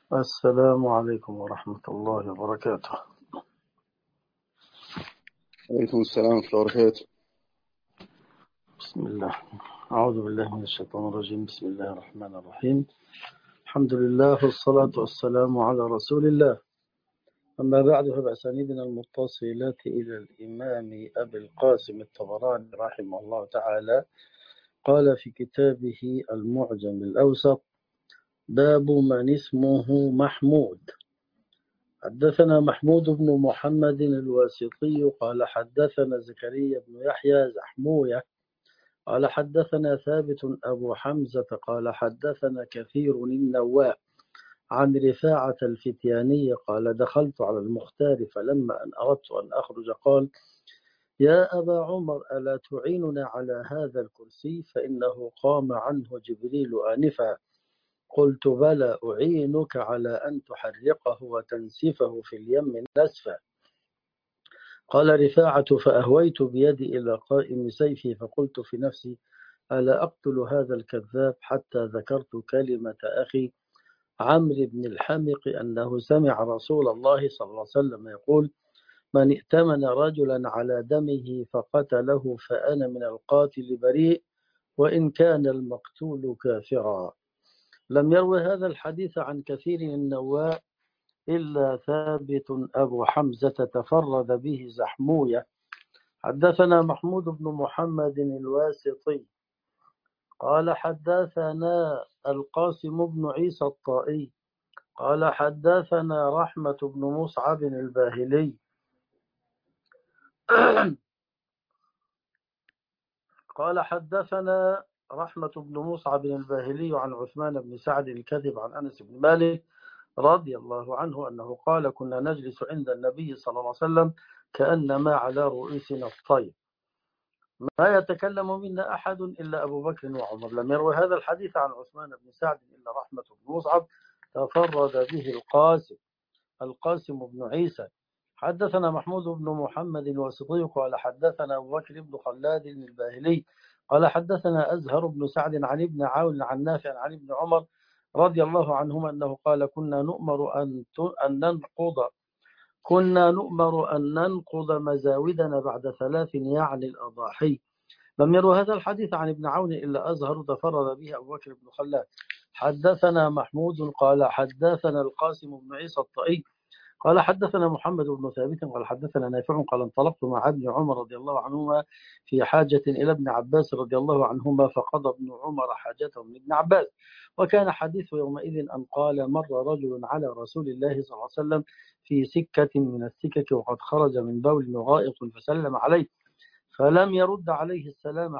السلام عليكم ورحمة الله وبركاته. عليكم السلام ورحمة الله وبركاته. بسم الله. أعوذ بالله من الشيطان الرجيم. بسم الله الرحمن الرحيم. الحمد لله والصلاة والسلام على رسول الله. أما بعد، فبأسانيدنا المتصلة إلى الإمام أبي القاسم الطبراني رحمه الله تعالى قال في كتابه المعجم الأوسط: باب من اسمه محمود. حدثنا محمود بن محمد الواسطي قال حدثنا زكريا بن يحيى زحموية قال حدثنا ثابت أبو حمزة قال حدثنا كثير النواء عن رفاعة الفتياني قال دخلت على المختار فلما أن أردت أن أخرج قال: يا أبا عمر، ألا تعيننا على هذا الكرسي فإنه قام عنه جبريل آنفا. قلت: بلى، أعينك على أن تحرقه وتنسفه في اليم نسفا. قال رفاعة: فأهويت بيدي إلى قائم سيفي فقلت في نفسي: ألا أقتل هذا الكذاب، حتى ذكرت كلمة أخي عمرو بن الحمق أنه سمع رسول الله صلى الله عليه وسلم يقول: من ائتمن رجلا على دمه فقتله فأنا من القاتل بريء، وإن كان المقتول كافرا. لم يروي هذا الحديث عن كثير النواء إلا ثابت أبو حمزة تفرد به زحموية. حدثنا محمود بن محمد الواسطي قال حدثنا القاسم بن عيسى الطائي قال حدثنا رحمة بن مصعب الباهلي قال حدثنا رحمة بن مصعب الباهلي عن عثمان بن سعد الكذب عن أنس بن مالك رضي الله عنه أنه قال: كنا نجلس عند النبي صلى الله عليه وسلم كأنما على رؤوسنا الطير، ما يتكلم منا أحد إلا أبو بكر وعمر. لم يروي هذا الحديث عن عثمان بن سعد إلا رحمة بن مصعب تفرد به القاسم بن عيسى. حدثنا محمود بن محمد الواسطي قال حدثنا أبو بكر بن خلاد الباهلي قال حدثنا أزهر بن سعد عن ابن عون عن نافع عن ابن عمر رضي الله عنهما أنه قال: كنا نؤمر أن ننقض مزاودنا بعد 3، يعني الأضاحي. لم يروا هذا الحديث عن ابن عون إلا أزهر تفرد به أبو بكر بن خلاد. حدثنا محمود قال حدثنا القاسم بن عيسى الطائي قال حدثنا محمد بن ثابت قال حدثنا نافع قال انطلقت مع ابن عمر رضي الله عنهما في حاجة إلى ابن عباس رضي الله عنهما، فقضى ابن عمر حاجته من ابن عباس. وكان حديث يومئذ أن قال: مر رجل على رسول الله صلى الله عليه وسلم في سكة من السكك وقد خرج من بول غائط فسلم عليه فلم يرد عليه السلام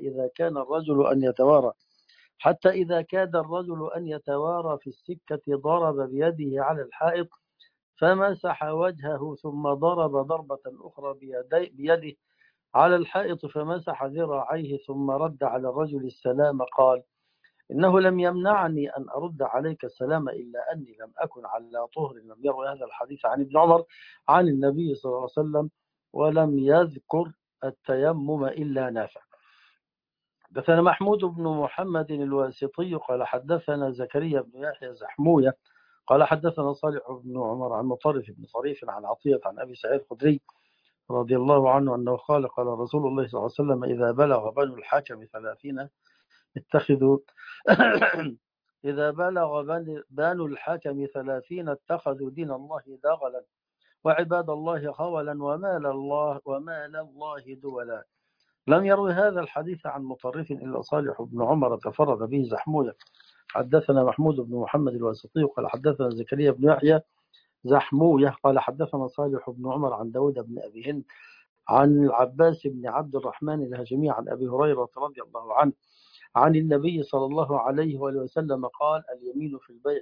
حتى إذا كاد الرجل أن يتوارى في السكة ضرب بيده على الحائط فمسح وجهه، ثم ضرب ضربة أخرى بيده على الحائط فمسح ذراعيه، ثم رد على الرجل السلام. قال: إنه لم يمنعني أن أرد عليك السلام إلا أني لم أكن على طهر. لم يروي هذا الحديث عن ابن عمر عن النبي صلى الله عليه وسلم، ولم يذكر التيمم إلا نافع. حدثنا محمود بن محمد الواسطي قال حدثنا زكريا بن يحيى زحموية قال حدثنا صالح بن عمر عن مطرف بن صريف عن عطية عن أبي سعيد الخدري رضي الله عنه أنه قال: قال رسول الله صلى الله عليه وسلم: إذا بلغ بنو الحكم 30 اتخذوا إذا بلغ بنو الحكم 30 اتخذوا دين الله دغلا وعباد الله خولا ومال الله دولا. لم يروي هذا الحديث عن مطرف إلا صالح بن عمر تفرد به زحموية. حدثنا محمود بن محمد الواسطي قال حدثنا زكريا بن يحيى زحموية قال حدثنا صالح بن عمر عن داود بن أبي هند عن العباس بن عبد الرحمن الهاشمي عن أبي هريرة رضي الله عنه عن النبي صلى الله عليه وآله وسلم قال: اليمين في البيع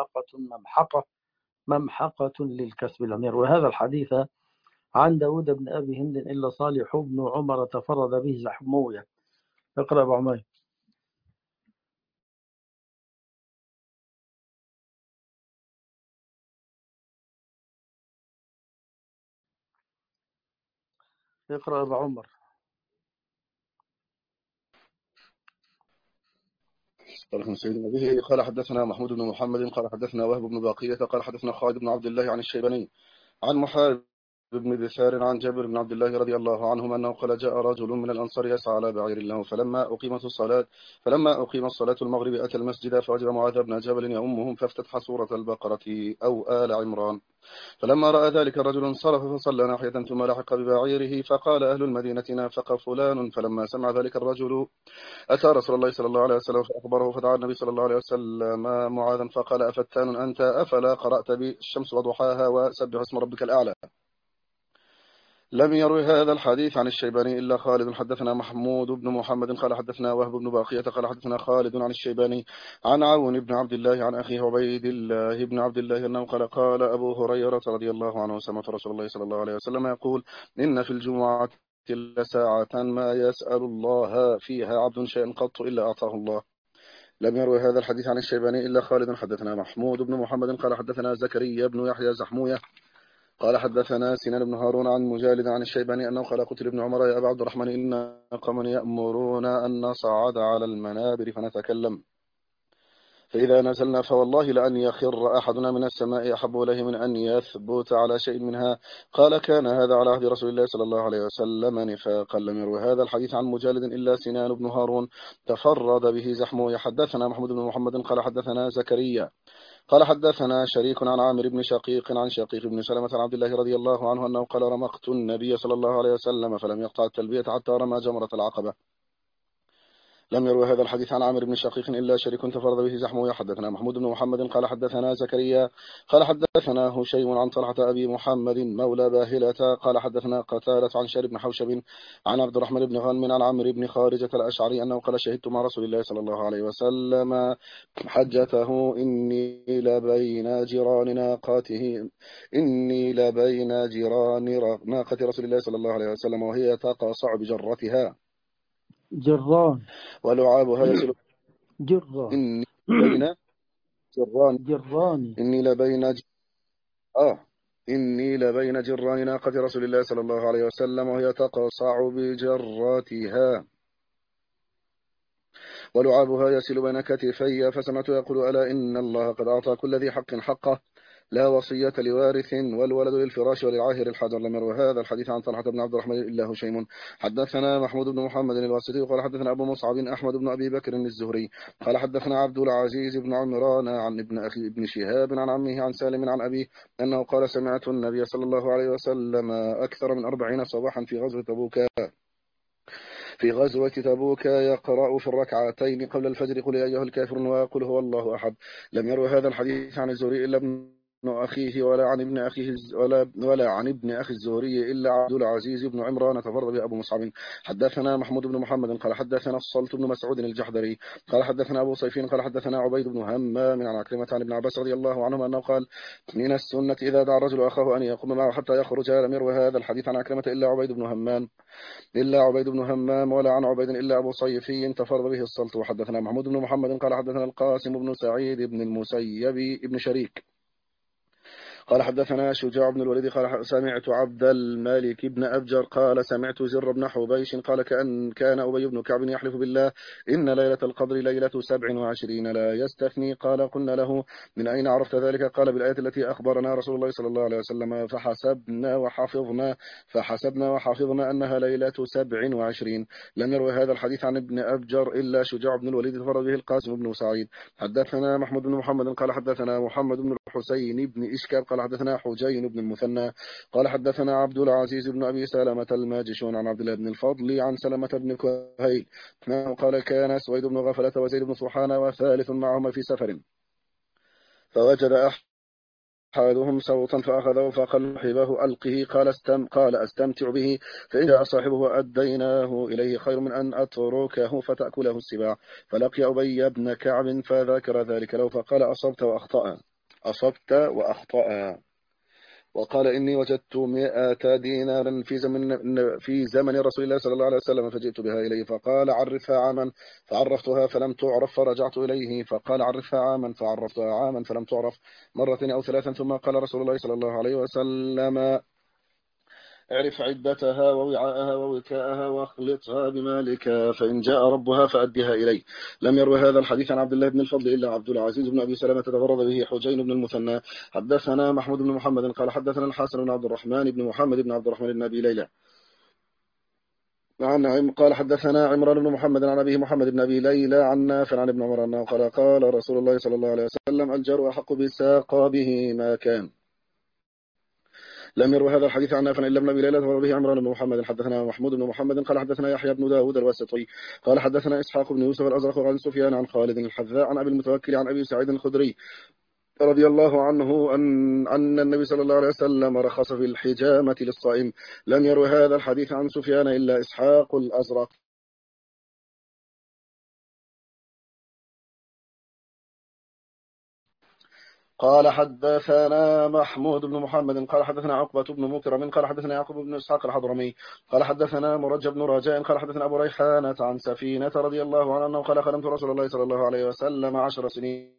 ممحقة للكسب. لم يروي هذا الحديث عن داود بن أبي هند إلا صالح بن عمر تفرد به زحموية. اقرأ أبو عمير. اقرأ أبو عمر. قال سيدنا به قال حدثنا محمود بن محمد قال حدثنا وهب بن باقية قال حدثنا خالد بن عبد الله عن الشيباني عن محارب بن بشار عن جابر بن عبد الله رضي الله عنهما أنه قال جاء رجل من الأنصار يسعى على بعير له فلما أقيم الصلاة المغرب أتى المسجد فوجد معاذ بن جبل يؤمهم فافتتح سورة البقرة أو آل عمران. فلما رأى ذلك الرجل انصرف فصلى ناحية ثم لحق ببعيره فقال أهل المدينة نافق فلان. فلما سمع ذلك الرجل أتى رسول الله صلى الله عليه وسلم فأخبره فدعا النبي صلى الله عليه وسلم معاذا فقال أفتان أنت أفلا قرأت بالشمس وضحاها وسبح اسم ربك الأعلى. لم يروي هذا الحديث عن الشيباني إلا خالد. حدثنا محمود بن محمد قال حدثنا وهب بن باقية قال حدثنا خالد عن الشيباني عن عون بن عبد الله عن أخيه عبيد الله بن عبد الله أنه قال أبو هريرة رضي الله عنه سمعت رسول الله صلى الله عليه وسلم يقول إن في الجمعة لساعة ما يسأل الله فيها عبد شيئا قط إلا أعطاه الله. لم يروي هذا الحديث عن الشيباني إلا خالد. حدثنا محمود بن محمد قال حدثنا زكريا بن يحيى زحموية قال حدثنا سنان بن هارون عن مجالد عن الشيباني أنه قال قلت لابن عمر يا أبا عبد الرحمن إن قوما يأمرون أن نصعد على المنابر فنتكلم فإذا نزلنا فوالله لأن يخر أحدنا من السماء أحب إليه من أن يثبت على شيء منها. قال كان هذا على عهد رسول الله صلى الله عليه وسلم نفاقا. لم يروي هذا الحديث عن مجالد إلا سنان بن هارون تفرد به زحمه. حدثنا محمود بن محمد قال حدثنا زكريا قال حدثنا شريك عن عامر بن شقيق عن شقيق بن سلمة عن عبد الله رضي الله عنه أنه قال رمقت النبي صلى الله عليه وسلم فلم يقطع التلبية حتى رمى جمرة العقبة. لم يروي هذا الحديث عن عامر بن شقيق إلا شريك تفرد به زحمه. حدثنا محمود بن محمد قال حدثنا زكريا قال حدثنا هشيم عن طلحة أبي محمد مولى باهلة قال حدثنا قتادة عن شار بن حوشب عن عبد الرحمن بن غانم عن عمرو بن خارجة الأشعري أنه قال شهدت مع رسول الله صلى الله عليه وسلم حجته إني لبين جيران ناقة رسول الله صلى الله عليه وسلم وهي تقاصع بجرتها جران ولعابها يسل. جران إني بين جران جراني إني لبين جران ناقة رسول الله صلى الله عليه وسلم وهي تقصع بجراتها ولعابها يسل بين كتفي فسمعت يقول ألا إن الله قد أعطى كل ذي حق حقه لا وصية لوارث والولد للفراش وللعاهر الحجر. لم يروي هذا الحديث عن طلحة بن عبد الرحمن إلا هشيم. حدثنا محمود بن محمد الواسطي قال حدثنا أبو مصعب أحمد بن أبي بكر الزهري قال حدثنا عبد العزيز بن عمران عن ابن شهاب عن عمه عن سالم عن أبيه أنه قال سمعت النبي صلى الله عليه وسلم أكثر من 40 صباحا في غزوة تبوك يقرأ في الركعتين قبل الفجر قل يا أيها الكافرون ويقول هو الله أحد. لم يروي هذا الحديث عن الزهري إلا ابن أخيه ولا عن ابن أخي الزهري إلا عبد العزيز بن عمران تفرد بأبو مصعب. حدثنا محمود بن محمد قال حدثنا الصلت بن مسعود الجحدري قال حدثنا أبو صيفين قال حدثنا عبيد بن همام عن عكرمة عن ابن عباس رضي الله عنهما أنه قال من السنة إذا دعا الرجل أخاه أن يقوم معه حتى يخرج. لم يروي هذا الحديث عن عكرمة إلا عبيد بن همام ولا عن عبيد إلا أبو صيفي تفرد به الصلت. وحدثنا محمود بن محمد قال حدثنا القاسم بن سعيد بن المسيب بن شريك قال حدثنا شجاع بن الوليد قال سمعت عبد الملك بن أبجر قال سمعت زر بن حبيش قال كان أبي بن كعب يحلف بالله إن ليلة القدر ليلة 27 لا يستثني. قال قلنا له من أين عرفت ذلك؟ قال بالآية التي أخبرنا رسول الله صلى الله عليه وسلم فحسبنا وحفظنا أنها ليلة 27. لم يروي هذا الحديث عن ابن أبجر إلا شجاع بن الوليد تفرد به القاسم بن سعيد. حدثنا محمود بن محمد قال حدثنا محمد بن الحسين بن إشكاب قال حدثنا حجين بن المثنى قال حدثنا عبد العزيز بن أبي سلمة الماجشون عن عبد الله بن الفضل عن سلمة بن كهيل قال كان سويد بن غفلة وزيد بن صحانة وثالث معهما في سفر فوجد أحدهم صوتا فأخذه فقال حباه ألقه قال أستمتع به فإن جاء صاحبه أديناه إليه خير من أن أتركه فتأكله السباع. فلقي أبي بن كعب فذكر ذلك له فقال أصبت وأخطأ وقال إني وجدت 100 دينارا في زمن رسول الله صلى الله عليه وسلم فجئت بها إليه فقال عرفها عاما فعرفتها فلم تعرف فرجعت إليه فقال عرفها عاما فعرفتها عاما فلم تعرف مرة أو 3 ثم قال رسول الله صلى الله عليه وسلم اعرف عدتها ووعاءها ووكاءها واخلطها بمالك، فإن جاء ربها فأدها إليه. لم يروي هذا الحديث عن عبد الله بن الفضل إلا عبد العزيز بن أبي سلمة تفرد به حجين بن المثنى. حدثنا محمود بن محمد قال حدثنا الحسن بن عبد الرحمن بن محمد بن عبد الرحمن بن أبي ليلى قال حدثنا عمران بن محمد عن أبيه محمد بن أبي ليلى عن نافع عن ابن عمر أنه قال قال رسول الله صلى الله عليه وسلم الجار أحق بساقابه ما كان. لم يروي هذا الحديث عن نافع إلا ابن أبي ليلى وروى عمران بن محمد. حدثنا محمود بن محمد قال حدثنا يحيى بن داود الواسطي قال حدثنا إسحاق بن يوسف الأزرق عن سفيان عن خالد الحذاء عن أبي المتوكل عن أبي سعيد الخدري رضي الله عنه أن النبي صلى الله عليه وسلم رخص في الحجامة للصائم. لم يروي هذا الحديث عن سفيان إلا إسحاق الأزرق. قال حدثنا محمود بن محمد قال حدثنا عقبة بن مكرم قال حدثنا يعقوب بن إسحاق الحضرمي قال حدثنا مرج بن رجاء قال حدثنا أبو ريحانة عن سفينة رضي الله عنه أنه قال خدمت رسول الله صلى الله عليه وسلم 10 سنين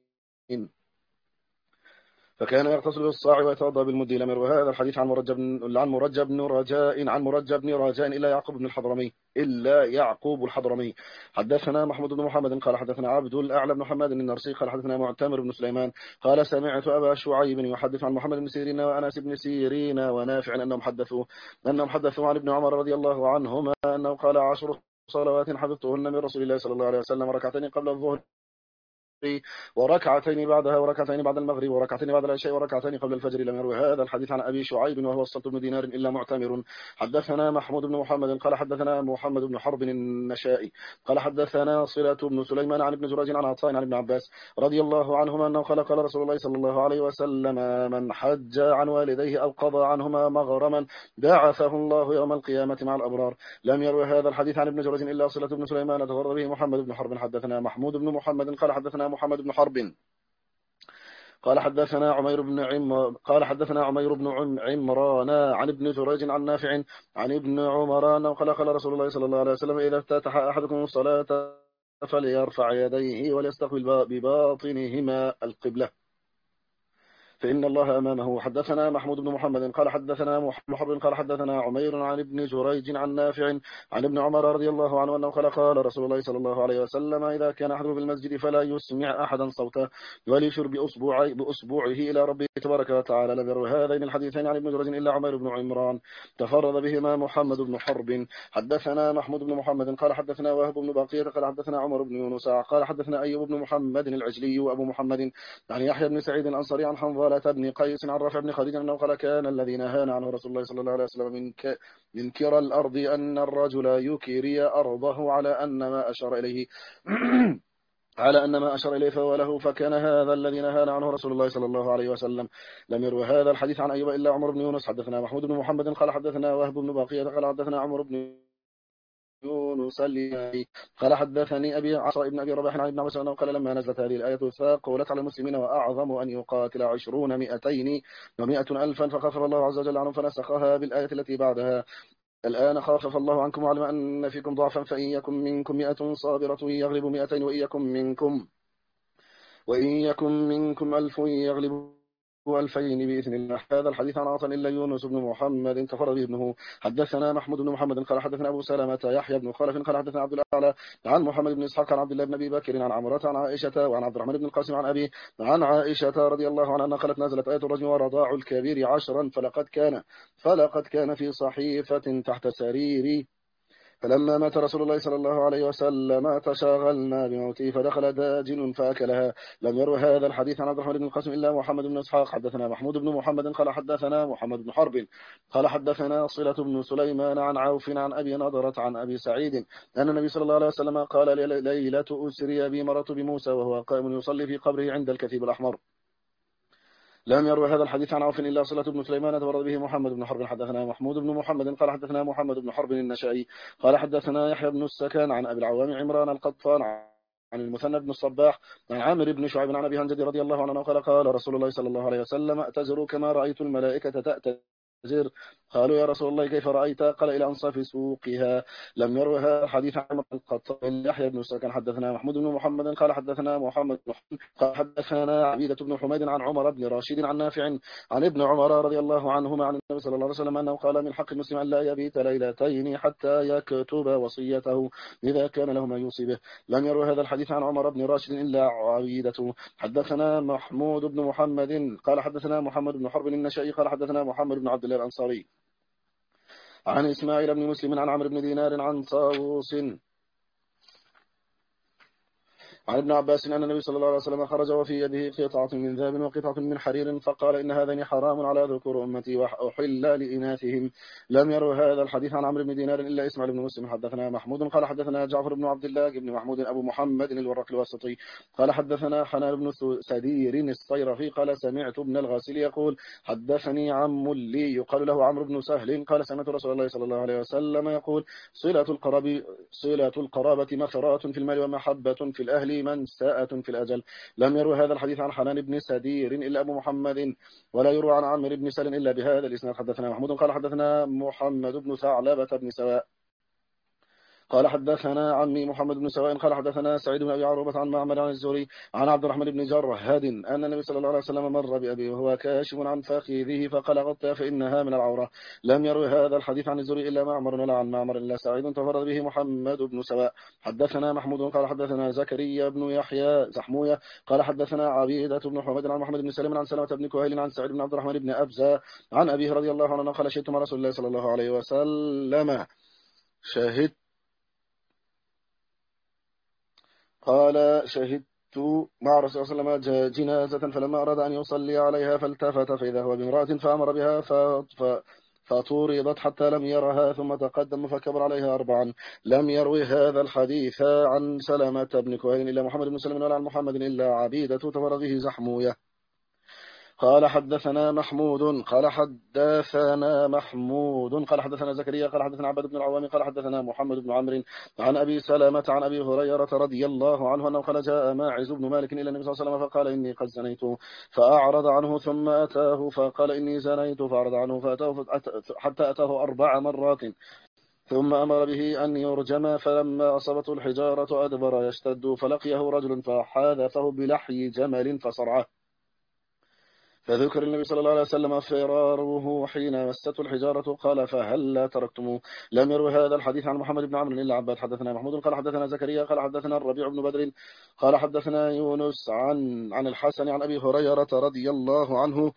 فكان يغتسل بالصاع ويتوضا بالمد. لم يروي هذا الحديث عن مرج بن رجاء الا يعقوب الحضرمي. حدثنا محمود بن محمد قال حدثنا عبد الاعلى بن حماد النرسي قال حدثنا معتمر بن سليمان قال سمعت ابا شعيب يحدث عن محمد بن سيرين وانس بن سيرين ونافع انهم حدثوا عن ابن عمر رضي الله عنهما انه قال 10 صلوات حفظتهن من رسول الله صلى الله عليه وسلم ركعتين قبل الظهر وركعتين بعدها وركعتين بعد المغرب وركعتين بعد العشاء وركعتين قبل الفجر. لم يروي هذا الحديث عن أبي شعيب وهو الصلت بن دينار إلا معتمر. حدثنا محمود بن محمد قال حدثنا محمد بن حرب النشائي قال حدثنا صلة بن سليمان عن ابن جريج عن عطاء عن ابن عباس رضي الله عنهما أنه قال رسول الله صلى الله عليه وسلم من حج عن والديه أو قضى عنهما مغرما بعثه الله يوم القيامة مع الأبرار. لم يروي هذا الحديث عن ابن جريج إلا صلة بن سليمان تفرد به محمد بن حرب. حدثنا محمود بن محمد قال حدثنا محمد بن حرب قال حدثنا عمير بن عمران عن ابن جريج عن نافع عن ابن عمر أنه قال رسول الله صلى الله عليه وسلم إذا افتتح أحدكم الصلاة فليرفع يديه وليستقبل بباطنهما القبلة فإن الله أمامه. حدثنا محمود بن محمد قال حدثنا محمد قال حدثنا عمير عن ابن جريج عن نافع عن ابن عمر رضي الله عنه أنه قال رسول الله صلى الله عليه وسلم إذا كان أحد في المسجد فلا يسمع أحدا صوته وليشر بأصبعه إلى ربه تبارك وتعالى. لم يروي هذين الحديثين عن ابن جريج إلا عمير بن عمران تفرد بهما محمد بن حرب. حدثنا محمود بن محمد قال حدثنا وهب بن بقية قال حدثنا عمر بن يونس قال حدثنا أيوب بن محمد العجلي وأبو محمد عن يحيى بن سعيد الأنصاري عن حنظلة بن قيس عن رافع بن خديج أنه قال كان الذي نهانا عنه رسول الله صلى الله عليه وسلم من كرى الأرض أن الرجل يكري أرضه على أن ما أشار إليه فهو له فكان هذا الذي نهانا عنه رسول الله صلى الله عليه وسلم. لم يروي هذا الحديث عن أيوب إلا عمر بن يونس. حدثنا محمود بن محمد قال حدثنا وهب بن بقية قال حدثنا عمر بن يونس قال حدثني أبي عصا ابن أبي رباح عن ابن عباس أنه قال لما نزلت هذه الآية ثقلت على المسلمين وأعظم أن يقاتل 20 200 و100 ألفا فخفف الله عز وجل عنهم فنسخها بالآية التي بعدها الآن خفف الله عنكم وعلم أن فيكم ضعفا فإن يكن منكم 100 صابرة يغلب 200 وإن يكن منكم 1000 يغلب 2000 بإذن الله. هذا الحديث عن عاصم إلا يونس بن محمد تفرد به ابنه. حدثنا محمود بن محمد قال حدثنا أبو سلمة يحيى بن خلف قال حدثنا عبد الأعلى عن محمد بن إسحاق عن عبد الله بن أبي بكر عن عمرة عن عائشة وعن عبد الرحمن بن القاسم عن أبي عن عائشة رضي الله عنها قالت نزلت آية الرجم ورضاع الكبير 10 فلقد كان في صحيفة تحت سريري فلما مات رسول الله صلى الله عليه وسلم تشاغلنا بموته فدخل داجن فأكلها. لم يروي هذا الحديث عن عبد الرحمن بن القاسم إلا محمد بن إسحاق. حدثنا محمود بن محمد قال حدثنا محمد بن حرب قال حدثنا صلة بن سليمان عن عوف عن أبي نضرة عن أبي سعيد أن النبي صلى الله عليه وسلم قال ليلة أسري بي مررت بموسى وهو قائم يصلي في قبره عند الكثيب الأحمر. لم يروي هذا الحديث عن عوف إلا صلة بن سليمان تفرد به محمد بن حرب. حدثنا محمود بن محمد قال حدثنا محمد بن حرب النشائي قال حدثنا يحيى بن السكن عن أبي العوام عمران القطان عن المثنى بن الصباح عن عامر بن شعيب عن أبي هنجد رضي الله عنه قال رسول الله صلى الله عليه وسلم أتزروا كما رأيت الملائكة تأتزر الحجر. قالوا يا رسول الله كيف رأيت؟ قال إلى أنصاف سوقها. لم يروي هذا الحديث عن القطان. يحيى بن سكن حدثنا محمود بن محمد قال حدثنا محمد بن قال حدثنا عبيدة بن حميد عن عمر بن راشد عن نافع عن ابن عمر رضي الله عنهما عن النبي صلى الله عليه وسلم أنه قال من حق المسلم أن لا يبيت ليلتين حتى يكتب وصيته إذا كان له ما يوصي به. لم يروي هذا الحديث عن عمر بن راشد إلا عبيدة. حدثنا محمود بن محمد قال حدثنا محمد بن حرب النشائي قال حدثنا محمد بن عبد الله الأنصاري عن إسماعيل بن مسلم عن عمرو بن دينار عن طاووس عن ابن عباس أن النبي صلى الله عليه وسلم خرج وفي يده قطعة من ذهب وقطعة من حرير فقال إن هذين حرام على ذكور أمتي وأحل لإناثهم. لم يروا هذا الحديث عن عمرو بن دينار إلا إسماعيل بن مسلم. حدثنا محمود قال حدثنا جعفر بن عبد الله بن محمود أبو محمد الورق الواسطي قال حدثنا حنان بن سدير الصيرفي قال سمعت ابن الغاسل يقول حدثني عم لي يقال له عمرو بن سهل قال سمعت رسول الله صلى الله عليه وسلم يقول صلة القرابة مثرات في المال ومحبة في الأهل منساءة في الأجل. لم يروي هذا الحديث عن حنان بن سدير إلا أبو محمد ولا يروى عن عمرو بن سلم إلا بهذا الإسناد. حدثنا محمود قال حدثنا محمد بن ثعلبة بن سواء قال حدثنا عمي محمد بن سواء قال حدثنا سعيد بن أبي عروبة عن معمر عن الزهري عن عبد الرحمن بن جرهد أن النبي صلى الله عليه وسلم مر بأبي وهو كاشف عن فخذه فقال غطى فإنها من العورة. لم يروي هذا الحديث عن الزهري إلا معمر ولا عن معمر إلا سعيد تفرد به محمد بن سواء. حدثنا محمود قال حدثنا زكريا بن يحيى زحموية قال حدثنا عبيدة بن حميد عن محمد بن سليم عن سلمة بن كهيل عن سعيد بن عبد الرحمن بن أبزة عن أبيه رضي الله عنه قال شهدت مع رسول الله صلى الله عليه وسلم شهدت مع رسول الله صلى الله عليه وسلم جنازة فلما أراد أن يصلي عليها فالتفت فإذا هو بامرأة فأمر بها فطوردت حتى لم يرها ثم تقدم فكبر عليها أربعا. لم يروي هذا الحديث عن سلمة بن كهيل إلا محمد بن سلم ولا عن محمد إلا عبيدة تفرد به زحموية. قال حدثنا محمود قال حدثنا زكريا قال حدثنا عبد بن العوام قال حدثنا محمد بن عمرو عن أبي سلمة عن أبي هريرة رضي الله عنه أنه قال جاء ماعز بن مالك إلى النبي صلى الله عليه وسلم فقال إني قد زنيت فأعرض عنه ثم أتاه فقال إني زنيت فأعرض عنه فأتاه حتى أتاه 4 مرات ثم أمر به أن يرجم فلما أصابته الحجارة أدبر يشتد فلقيه رجل فحاذفه بلحي جمل فصرعه فذكر النبي صلى الله عليه وسلم فراره حين مسته الحجارة قال فهل تركتموه. لم يروي هذا الحديث عن محمد بن عمرو إلا عباد. حدثنا محمود قال حدثنا زكريا قال حدثنا الربيع بن بدر قال حدثنا يونس عن الحسن عن أبي هريرة رضي الله عنه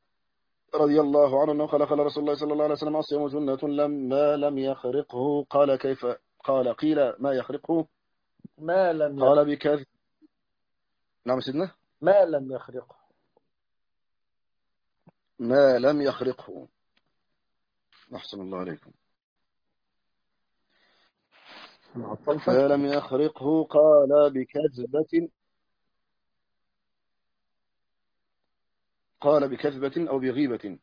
أنه قال رسول الله صلى الله عليه وسلم الصيام جنة لم يخرقه. قال كيف؟ قال قيل ما يخرقه؟ ما لم قال بكذب. نعم سيدنا ما لم يخرقه ما لم يخرقه. أحسن الله عليكم. فلم يخرقه قال بكذبة أو بغيبة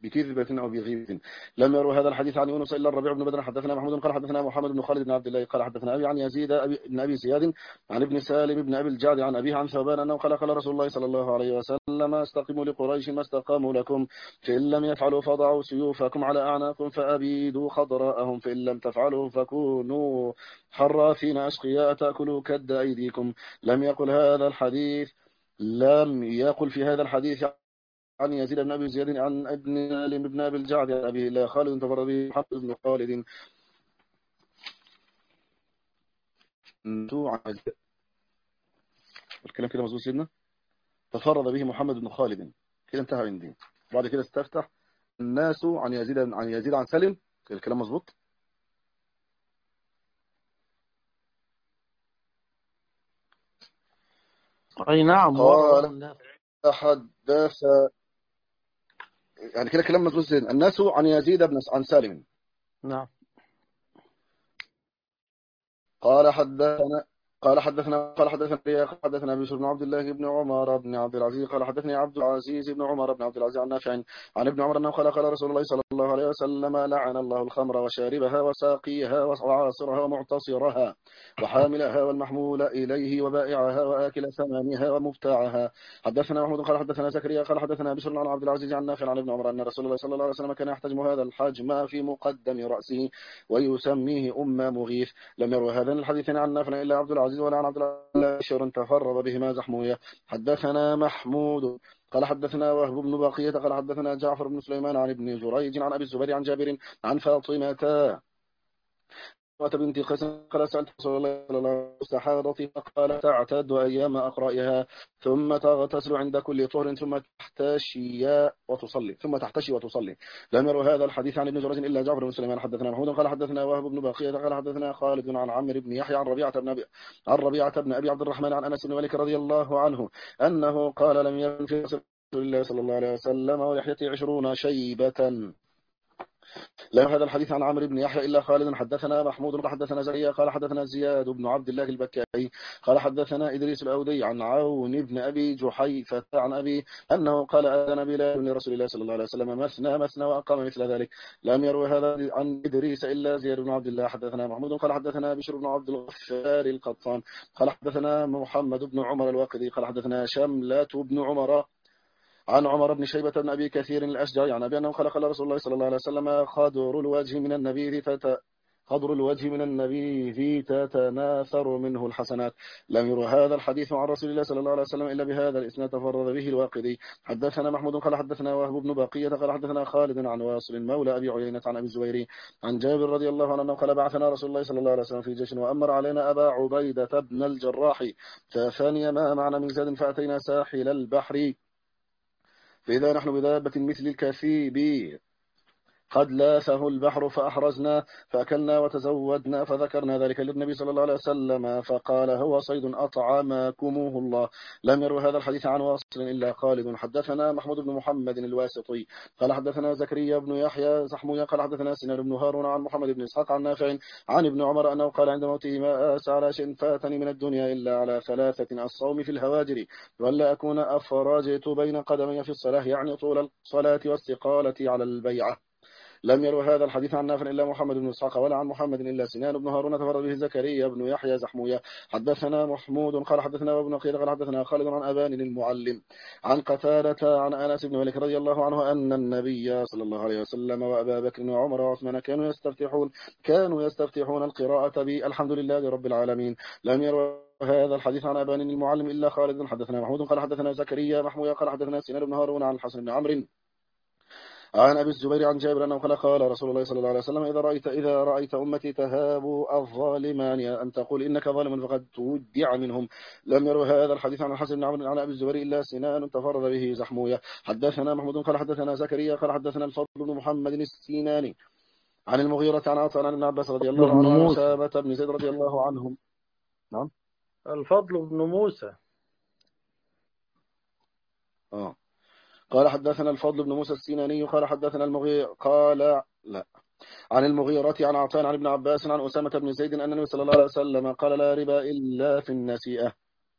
لم يروي هذا الحديث عن يونس إلا الربيع بن بدر. حدثنا محمود قال حدثنا محمد بن خالد بن عبد الله قال حدثنا أبي عن يزيد بن أبي زياد عن ابن سالم بن أبي الجعد عن أبيه عن ثوبان أنه قال رسول الله صلى الله عليه وسلم استقيموا لقريش ما استقاموا لكم فإن لم يفعلوا فضعوا سيوفكم على أعناقكم فأبيدوا خضراءهم فإن لم تفعلوا فكونوا حراثين أشقياء تأكلوا كد أيديكم. لم يقل في هذا الحديث عن يزيد بن أبي زياد عن ابن سالم بن أبي الجعد عن أبيه إلا خالد تفرد به محمد بن خالد. الكلام كده مظبوط سيدنا. تفرد به محمد بن خالد كده انتهى عندي. بعد كده استفتح الناس عن يزيد عن سالم. الكلام مظبوط. أي نعم. قال حدث يعني كده كلام مظبوط سيدنا. الناس عن يزيد عن سالم. نعم. قال حدثنا قال حدثنا بشر بن عبد الله بن عمر بن عبد العزيز قال حدثني عبد العزيز بن عمر بن عبد العزيز عن نافع عن ابن عمر انه قال رسول الله صلى الله عليه وسلم: لعن الله الخمر وشاربها وساقيها وعاصرها ومعتصرها وحاملها والمحمول اليه وبائعها واكل ثمنها ومبتاعها. حدثنا محمود قال حدثنا زكريا قال حدثنا بشر عن عبد العزيز عن نافع عن ابن عمر ان رسول الله صلى الله عليه وسلم كان يحتجم هذا الحجم في مقدم راسه ويسميه مغيث. لم يروي هذين الحديثين عن نافع الا عبد العزيز ولا عن عبد الله بشر تفرد بهما زحمويه. حدثنا محمود قال حدثنا وهب بن بقية قال حدثنا جعفر بن سليمان عن ابن جريج عن ابي الزبير عن جابر عن فاطمة بنت قيس قال: سألت رسول الله صلى الله عليه وسلم السحاضة فقال: تعتد أيام أقرائها ثم تغتسل عند كل طهر ثم تحتشي وتصلي. لم يروا هذا الحديث عن ابن جريج إلا جعفر بن سليمان. حدثنا محمود قال حدثنا وهب بن بقية قال حدثنا خالد عن عمرو بن يحيى عن ربيعة بن أبي عبد الرحمن عن أنس بن مالك رضي الله عنه أنه قال: لم يكن في رسول الله صلى الله عليه وسلم ولحيته 20 شيبة. لا هذا الحديث عن عمرو بن يحيى إلا خالد. حدثنا محمود قال حدثنا زكريا قال حدثنا زياد بن عبد الله البكائي قال حدثنا إدريس الأودي عن عون بن أبي جحيفة عن أبي أنه قال: أذن بلال لرسول الله صلى الله عليه وسلم مثنى وأقام مثل ذلك. لم يروي هذا عن إدريس إلا زياد بن عبد الله. حدثنا محمود قال حدثنا بشر بن عبد الغفار القطان قال حدثنا محمد بن عمر الواقدي قال حدثنا شملة بن عمر عن عمر بن شيبة بن أبي كثير الأشجعي عن أبي أنه قال رسول الله صلى الله عليه وسلم: خضر الوجه من النبيذ تتناثر منه الحسنات. لم يروى هذا الحديث عن رسول الله صلى الله عليه وسلم إلا بهذا الإسناد تفرد به الواقدي. حدثنا محمود قال حدثنا وهب بن بقية قال حدثنا خالد عن واصل مولى أبي عيينة عن أبي الزبير عن جابر رضي الله عنه قال: بعثنا رسول الله صلى الله عليه وسلم في جيش وأمر علينا أبا عبيدة بن الجراح فثاني ما معنا من زاد فأتينا ساحل البحر فإذا نحن بدابة مثل الكثيب قد لاثه البحر فأحرزنا فأكلنا وتزودنا فذكرنا ذلك للنبي صلى الله عليه وسلم فقال: هو صيد أطعمكموه الله. لم يروا هذا الحديث عن واصل إلا خالد. حدثنا محمود بن محمد الواسطي قال حدثنا زكريا بن يحيى زحمويا قال حدثنا سنان بن هارون عن محمد بن إسحاق عن نافع عن ابن عمر أنه قال عند موته: ما آس على شيء فاتني من الدنيا إلا على 3: الصوم في الهواجر ولا أكون أفرجت بين قدمي في الصلاة، يعني طول الصلاة واستقالة على البيعة. لم يروا هذا الحديث عن نافع إلا محمد بن إسحاق ولا عن محمد إلا سنان بن هارون تفرد به زكريا بن يحيى زحمويا. حدثنا محمود قال حدثنا ابن قيل قال حدثنا خالد عن أبان المعلم عن قتادة عن أنس بن مالك رضي الله عنه أن النبي صلى الله عليه وسلم وأبا بكر وعمر وعثمان كانوا يستفتحون القراءة بالحمد لله رب العالمين. لم يروا هذا الحديث عن أبان المعلم إلا خالد. حدثنا محمود قال حدثنا زكريا محمود قال حدثنا سنان بن هارون عن الحسن بن عمرو عن أبي الزبير عن جابر أنه قال رسول الله صلى الله عليه وسلم: إذا رأيت أمتي تهاب الظالمان أن تقول إنك ظالم فقد تودع منهم. لم يروا هذا الحديث عن الحسن بن عمرو عن أبي الزبير إلا سنان تفرد به زحموية. حدثنا محمود قال حدثنا زكريا قال حدثنا الفضل بن محمد السيناني عن المغيرة عن عطاء عن ابن عباس رضي الله عنه عن أسامة بن زيد رضي الله عنهم. نعم، الفضل بن موسى. قال حدثنا الفضل بن موسى السيناني قال حدثنا عن المغيرة عن عطاء عن ابن عباس عن أسامة بن زيد أن النبي صلى الله عليه وسلم قال: لا ربا إلا في النسيئة.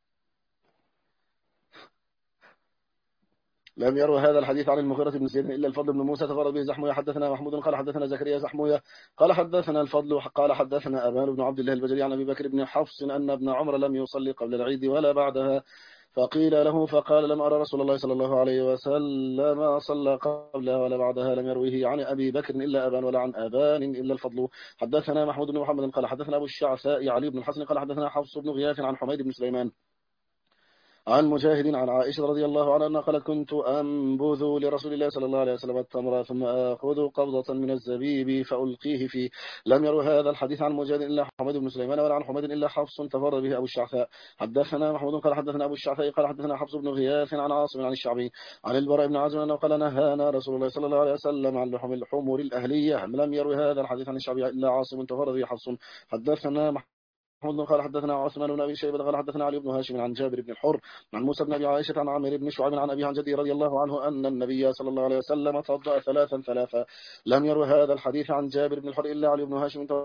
لم يروا هذا الحديث عن المغيرة بن زيد إلا الفضل بن موسى تفرد به زحموية. حدثنا محمود قال حدثنا زكريا زحموية قال حدثنا الفضل قال حدثنا أبان بن عبد الله البجلي عن أبي بكر بن حفص أن ابن عمر لم يصلي قبل العيد ولا بعدها فقيل له فقال: لم أرى رسول الله صلى الله عليه وسلم صلى قبلها ولا بعدها. لم يرويه عن أبي بكر إلا أبان ولا عن أبان إلا الفضل. حدثنا محمود بن محمد قال حدثنا أبو الشعثاء علي بن الحسن قال حدثنا حفص بن غياث عن حميد بن سليمان عن مجاهد عن عائشة رضي الله عنها أنها قالت: كنت أنبذ لرسول الله صلى الله عليه وسلم التمر ثم آخذ قبضة من الزبيب فألقيه فيه. لم يروا هذا الحديث عن مجاهد إلا حميد بن سليمان ولا عن حميد إلا حفص تفرد به أبو الشعثاء. حدثنا محمود قال حدثنا أبو الشعثاء قال حدثنا حفص بن غياث عن عاصم عن الشعبي عن البراء بن عازب أنه قال: نهانا رسول الله صلى الله عليه وسلم عن لحم الحمر الأهلية. لم يروا هذا الحديث عن الشعبي إلا عاصم تفرد به حفص. حدثنا محمود قال حدثنا عثمان بن أبي شيبة قال حدثنا علي بن هاشم عن جابر بن الحر عن موسى بن أبي عائشة عن عامر بن شعيب عن أبي عن جدي رضي الله عنه أن النبي صلى الله عليه وسلم توضأ ثلاثا. لم يروا هذا الحديث عن جابر بن الحر إلا علي بن هاشم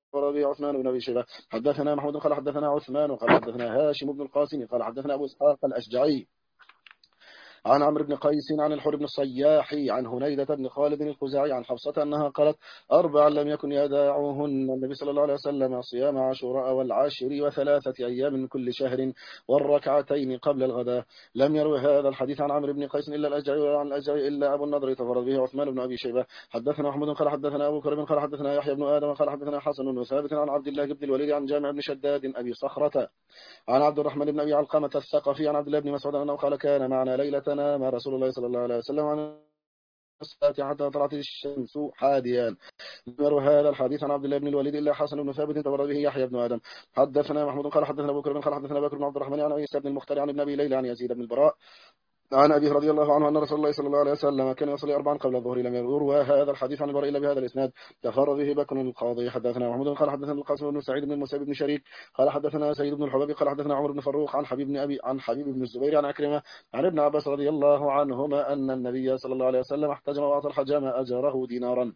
به عثمان بن أبي شيبة. حدثنا محمود قال حدثنا عثمان قال حدثنا هاشم بن القاسم قال حدثنا أبو إسحاق الأشجعي عن عمرو بن قيس عن الحر بن الصياح عن هنيدة بن خالد الخزاعي عن حفصة أنها قالت: 4 لم يكن يداعهن النبي صلى الله عليه وسلم: صيام عاشوراء والعشر و3 أيام من كل شهر والركعتين قبل الغداء. لم يروي هذا الحديث عن عمرو بن قيس إلا الأشجعي، وعن الأشجعي إلا أبو النضر تفرد به عثمان بن أبي شيبة. حدثنا محمود قال حدثنا أبو كريم قال حدثنا يحيى بن آدم قال حدثنا حسن بن ثابت عن عبد الله بن الوليد عن جامع بن شداد أبي صخرة عن عبد الرحمن بن أبي علقمة الثقفي عن عبد الله بن مسعود أنه قال: كان معنا ليلتنا مع رسول الله صلى الله عليه وسلم عن الصلاة حتى طلعت الشمس حاديا. يروي هذا الحديث عن عبد الله بن الوليد إلا حسن بن ثابت تفرد به يحيى بن آدم. حدثنا محمود قال حدثنا أبو كريم قال حدثنا بكر بن عبد الرحمن عن عيسى بن المختار عن ابن أبي ليلى عن يزيد بن البراء عن أبيه رضي الله عنه أن رسول الله صلى الله عليه وسلم كان يصلي 4 قبل الظهر. لم يروى هذا الحديث عن البراء إلا بهذا الإسناد تفرد به بكر القاضي. حدثنا محمود قال حدثنا القاسم بن سعيد بن المسيب بن شريك قال حدثنا سيد بن الحباب قال حدثنا عمر بن فروخ عن حبيب بن الزبير عن عكرمة عن ابن عباس رضي الله عنهما أن النبي صلى الله عليه وسلم احتجم وأعطى الحجام أجره دينارا.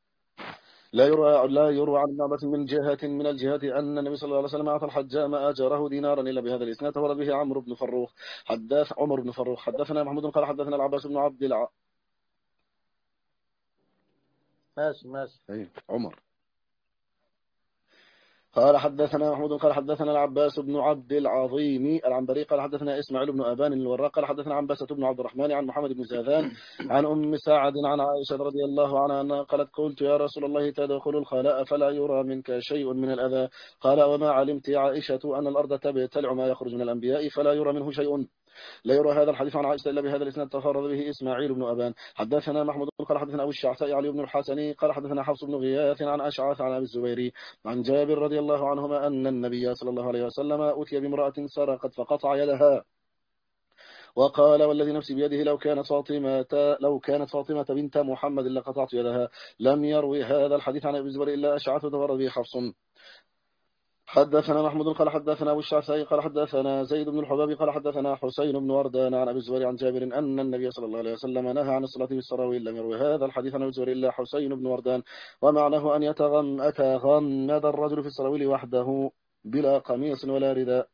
لا يروى عن ابن عباس من الجهات أن النبي صلى الله عليه وسلم أعطى الحجام أجره دينارا إلا بهذا الإسناد تفرد به عمر بن فروخ. حدثنا محمود قال حدثنا العباس بن عبد ماشي عمر قال حدثنا محمود قال حدثنا العباس بن عبد العظيم العنبري قال حدثنا إسماعيل بن أبان الوراق قال حدثنا عنبسة بن عبد الرحمن عن محمد بن زاذان عن أم سعد عن عائشة رضي الله عنها أنها قالت: قلت يا رسول الله تدخل الخلاء فلا يرى منك شيء من الأذى؟ قال: وما علمت يا عائشة أن الأرض تبتلع ما يخرج من الأنبياء فلا يرى منه شيء. لا يروى هذا الحديث عن عائشة إلا بهذا الإسناد تفرد به إسماعيل بن أبان. حدثنا محمود قال حدثنا أبو الشعثاء علي بن الحسني قال حدثنا حفص بن غياث عن أشعث عن أبي الزبيري عن جابر رضي الله عنهما أن النبي صلى الله عليه وسلم أتي بامرأة سرقت فقطع يدها وقال: والذي نفسي بيده لو كانت فاطمة بنت محمد لقطعت يدها. لم يروي هذا الحديث عن أبي الزبير إلا أشعث تفرد به حفص. حدثنا محمود قال حدثنا أبو الشعثاء قال حدثنا زيد بن الحباب قال حدثنا حسين بن وردان عن أبي الزبير عن جابر أن النبي صلى الله عليه وسلم نهى عن الصلاة بالسراويل. لم يروي هذا الحديث عن أبي الزبير إلا حسين بن وردان، ومعناه أن يتغمد الرجل في السراويل وحده بلا قميص ولا رداء.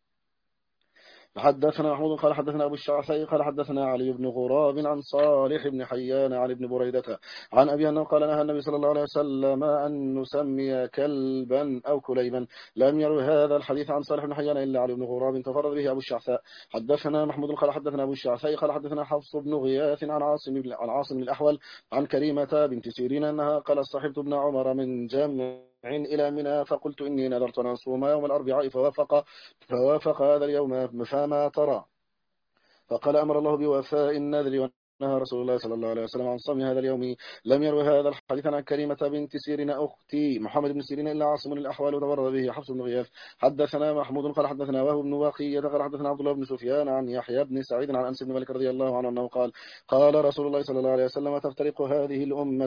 حدثنا محمود قال حدثنا أبو الشعثاء قال حدثنا علي بن غراب عن صالح بن حيان عن ابن بريدة عن أبي أنه قال: نهى النبي صلى الله عليه وسلم أن نسمي كلبا أو كليبا. لم يروي هذا الحديث عن صالح بن حيان إلا علي بن غراب تفرد به أبو الشعثاء. حدثنا محمود قال حدثنا أبو الشعثاء قال حدثنا حفص بن غياث عن عاصم الأحول عن كريمة بنت سيرين أنها قال: صحبت ابن عمر من جمع إلى منى فقلت إني نذرت أن أصوم يوم الأربعاء فوافق هذا اليوم فما ترى؟ فقال: أمر الله بوفاء النذر نهى رسول الله صلى الله عليه وسلم عن صوم هذا اليوم. لم يروي هذا الحديث عن كريمة بنت سيرين أختي محمد بن سيرين إلا عاصم الأحوال وتبرد به حفص بن غياث. حدثنا محمود قال حدثنا وهب بن بقية قال حدثنا عبد الله بن سفيان عن يحيى بن سعيد عن أنس بن مالك رضي الله عنه أنه قال: قال رسول الله صلى الله عليه وسلم: تفترق هذه الأمة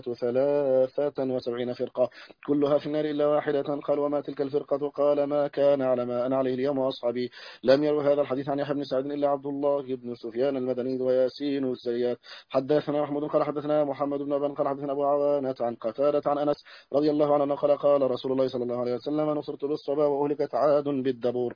73 فرقة كلها في النار إلا واحدة. قال: وما تلك الفرقة؟ قال: ما كان على ما أنا عليه اليوم وأصحابي. لم يروي هذا الحديث عن يحيى بن سعيد إلا عبد الله بن سفيان المدني وياسين الزيات. حدثنا محمود قال حدثنا محمد بن أبان قال حدثنا أبو عوانة عن قتادة عن أنس رضي الله عنه قال: قال رسول الله صلى الله عليه وسلم: نصرت بالصبا وأهلكت عاد بالدبور.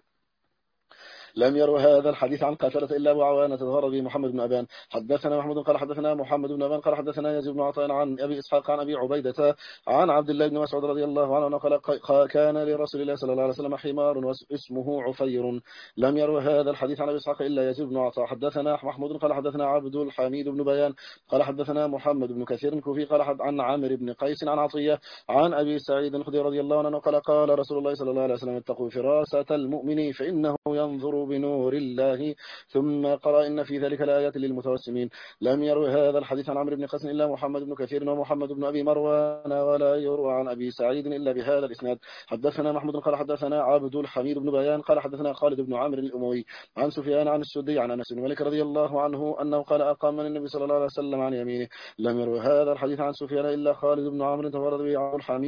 لم يروي هذا الحديث عن قتادة إلا أبو عوانة ظهر به محمد بن أبان. حدثنا محمود قال حدثنا محمد بن أبان قال حدثنا يزيد بن عطاء عن أبي إسحاق عن أبي عبيدة عن عبد الله بن مسعود رضي الله عنه قال: كان لرسول الله صلى الله عليه وسلم حمار اسمه عفير. لم يروي هذا الحديث عن أبي إسحاق إلا يزيد بن عطاء. حدثنا محمود قال حدثنا عبد الحميد بن بيان قال حدثنا محمد بن كثير الكوفي قال عن عامر بن قيس عن عطية عن أبي سعيد الخدري رضي الله عنه قال: قال رسول الله صلى الله عليه وسلم: اتقوا فراسة المؤمن فإنه ينظر بنور الله. ثم قرأ: إن في ذلك لآيات للمتوسمين. لم يروي هذا الحديث عن عمرو بن قيس إلا محمد بن كثير ومحمد بن أبي مروان، ولا يروى عن أبي سعيد إلا بهذا الإسناد. حدثنا محمود قال حدثنا عبد الحميد بن بيان قال حدثنا خالد بن عمرو الأموي عن سفيان عن السدي عن أنس بن مالك رضي الله عنه أنه قال: أقام النبي صلى الله عليه وسلم عن يمينه. لم يروي هذا الحديث عن سفيان إلا خالد بن عمرو تفرد به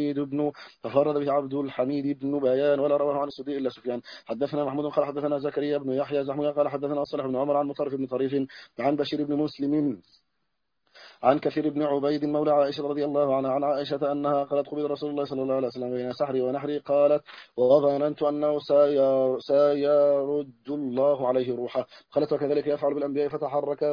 عبد الحميد بن بيان، ولا رواه عن السدي إلا سفيان. حدثنا محمود قال حدثنا زكريا بن يحيى زحمية قال حدثنا صالح بن عمر عن مطرف بن طريف عن بشير بن مسلم عن كثير بن عبيد مولى عائشة رضي الله عنها عن عائشة أنها قالت قبل رسول الله صلى الله عليه وسلم بين سحري ونحري قالت وظننت أنه سيرد الله عليه روحه. قالت وكذلك يفعل بالأنبياء فتحرك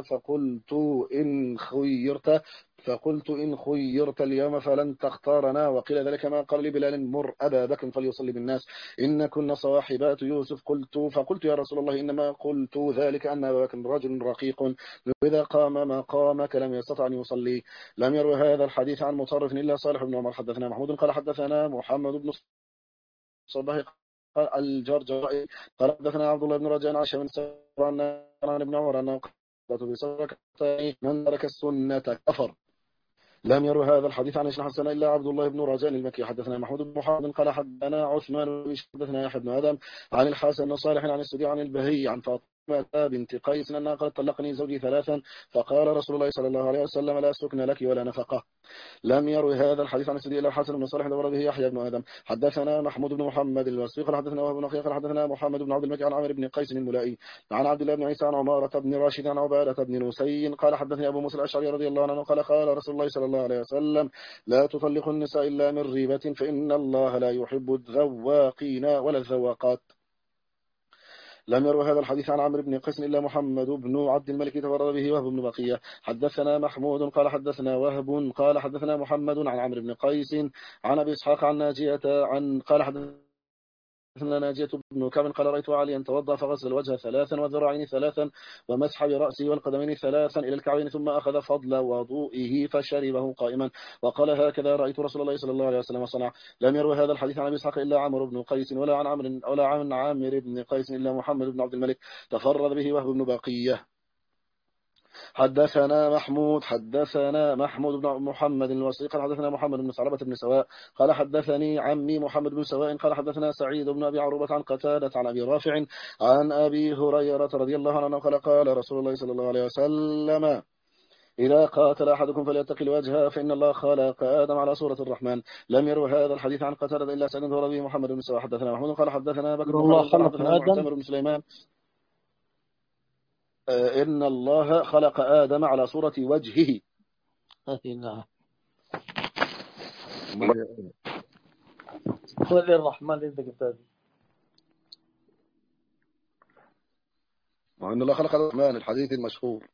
فقلت إن خيرت اليوم فلن تختارنا. وقيل ذلك ما قال لبلال مر أبا بكر فليصلي بالناس إن كنا صاحبات يوسف. فقلت يا رسول الله إنما قلت ذلك أن أبا بكر رجل رقيق إذا قام مقامك لم يستطع أن يصلي. لم يروي هذا الحديث عن مطرف إلا صالح بن عمر. حدثنا محمود قال حدثنا محمد بن صباح الجرجائي قال حدثنا عبد الله بن رجاء عن شيخ عن ابن عمر أنه قال بسركتين من ترك السنة كفر. لم يروي هذا الحديث عن ابن حسن إلا عبد الله بن رجاء المكي. حدثنا محمود بن محمد قال حدثنا عثمان حدثنا يحيى بن آدم عن الحسن بن صالح عن السدي عن البهي عن فاطمة بنت قيس أنها قالت طلقني زوجي ثلاثا فقال رسول الله صلى الله عليه وسلم لا سكن لك ولا نفقة. لم يروي هذا الحديث عن السدي إلا الحسن بن صالح ورده يحيى بن آدم. حدثنا محمود بن محمد الواسطي قال حدثنا وهب بن قال حدثنا محمد بن عبد الملك عن عامر بن قيس الملائي عن عبد الله بن عيسى عن عمارة بن راشد عن عبادة بن نسي قال حدثني أبو موسى الأشعري رضي الله عنه قال رسول الله صلى الله عليه وسلم لا تطلق النساء إلا من ريبة فإن الله لا يحب الذواقين ولا الذواقات. لم يروي هذا الحديث عن عمرو بن قيس إلا محمد بن عبد الملك تفرد به وهب بن بقية. حدثنا محمود قال حدثنا وهب قال حدثنا محمد عن عمرو بن قيس عن أبي إسحاق عن ناجية قال حدثنا ناجية بن كعب قال رأيت عليا توضأ فغسل الوجه ثلاثا والذراعين ثلاثا ومسح برأسه والقدمين ثلاثا إلى الكعبين ثم أخذ فضل وضوئه فشربه قائما وقال هكذا رأيت رسول الله صلى الله عليه وسلم صنع. لم يروي هذا الحديث عن أبي إسحاق إلا عمرو بن قيس ولا عن عامر بن قيس إلا محمد بن عبد الملك تفرد به وهب بن بقية. حدثنا محمود بن محمد الوصي قال حدثنا محمد بن ثعلبة بن سواء قال حدثني عمي محمد بن سواء قال حدثنا سعيد بن أبي عروبة عن قتادة عن أبي رافع عن أبي هريرة رضي الله عنه قال رسول الله صلى الله عليه وسلم إذا قاتل أحدكم فليتق الوجه فإن الله خلق آدم على صورة الرحمن. لم يروي هذا الحديث عن قتادة إلا سعيد بن أبي محمد بن سواء. حدثنا محمود قال حدثنا بكر بن الله خالد قال خلق حدثنا آدم. معتمر بن سليمان إن الله خلق آدم على صورة وجهه. نعم. الرحمن إذا كتاب وإن الله خلق الرحمن الحديث المشهور.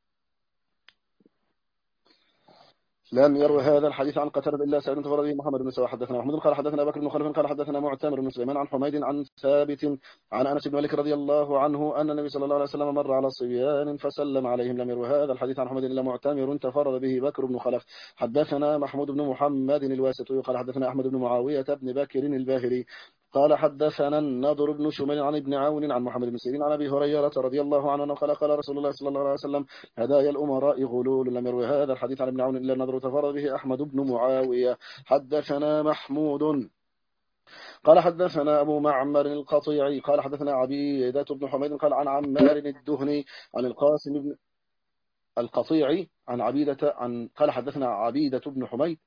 لم يروي هذا الحديث عن قتادة إلا سعيد بن به محمد بن سواء. حدثنا محمود قال حدثنا بكر بن خلف قال حدثنا معتمر بن سليمان عن حميد عن ثابت عن أنس بن مالك رضي الله عنه أن النبي صلى الله عليه وسلم مر على صبيان فسلم عليهم. لم يروي هذا الحديث عن حميد إلا معتمر تفرد به بكر بن خلف. حدثنا محمود بن محمد الواسطي قال حدثنا أحمد بن معاوية بن بكر الباهلي قال حدثنا النضر بن شميل عن ابن عون عن محمد بن سيرين عن أبي هريرة رضي الله عنه قال رسول الله صلى الله عليه وسلم هدايا الأمراء غلول. لم يروي هذا الحديث عن ابن عون إلا النضر تفرد به أحمد بن معاوية. حدثنا محمود قال حدثنا أبو معمر القطيعي قال حدثنا عبيدة بن حميد قال عن عمار الدهني عن القاسم بن القطيعي عن قال حدثنا عبيدة بن حميد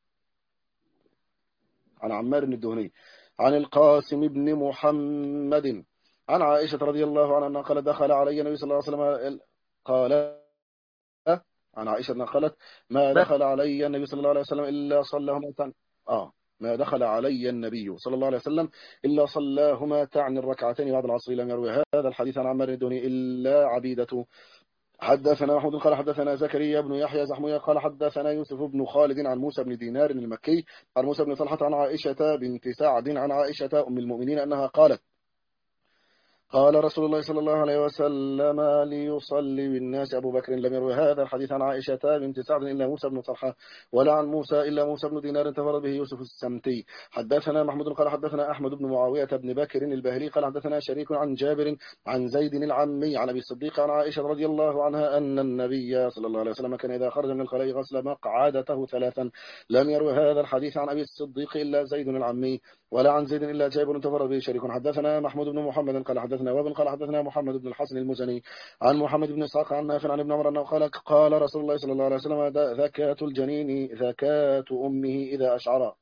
عن عمار الدهني عن القاسم بن محمد عن عائشة رضي الله عنها قال دخل علي النبي صلى الله عليه وسلم قال عن عائشة قالت ما دخل علي النبي صلى الله عليه وسلم إلا صلاهما ما دخل علي النبي صلى الله عليه وسلم إلا صلاهما تعني الركعتين بعد العصر. لم يروي هذا الحديث عن عمار الدهني إلا عبيدة. حدثنا محمود قال حدثنا زكريا بن يحيى زحمية قال حدثنا يوسف بن خالد عن موسى بن دينار المكي عن موسى بن طلحة عن عائشة بنت سعد عن عائشة أم المؤمنين أنها قالت قال رسول الله صلى الله عليه وسلم ليصلي بالناس أبو بكر. لم يروي هذا الحديث عن عائشة بنت سعد إلا موسى بن طلحة ولا عن موسى إلا موسى بن دينار تفرد به يوسف السمتي. حدثنا محمود قال حدثنا أحمد بن معاوية بن بكر الباهلي قال حدثنا شريك عن جابر عن زيد العمي عن أبي الصديق عن عائشة رضي الله عنها أن النبي صلى الله عليه وسلم كان إذا خرج من الخلاء غسل مقعدته ثلاثا. لم يروي هذا الحديث عن أبي الصديق إلا زيد العمي ولا عن زيد إلا جابر تفرد به شريك. حدثنا محمود بن محمد قال حدثنا وابن قال حدثنا محمد بن الحسن المزني عن محمد بن إسحاق عن نافع عن ابن عمر أنه قال رسول الله صلى الله عليه وسلم ذكاة الجنين ذكاة أمه إذا أشعر.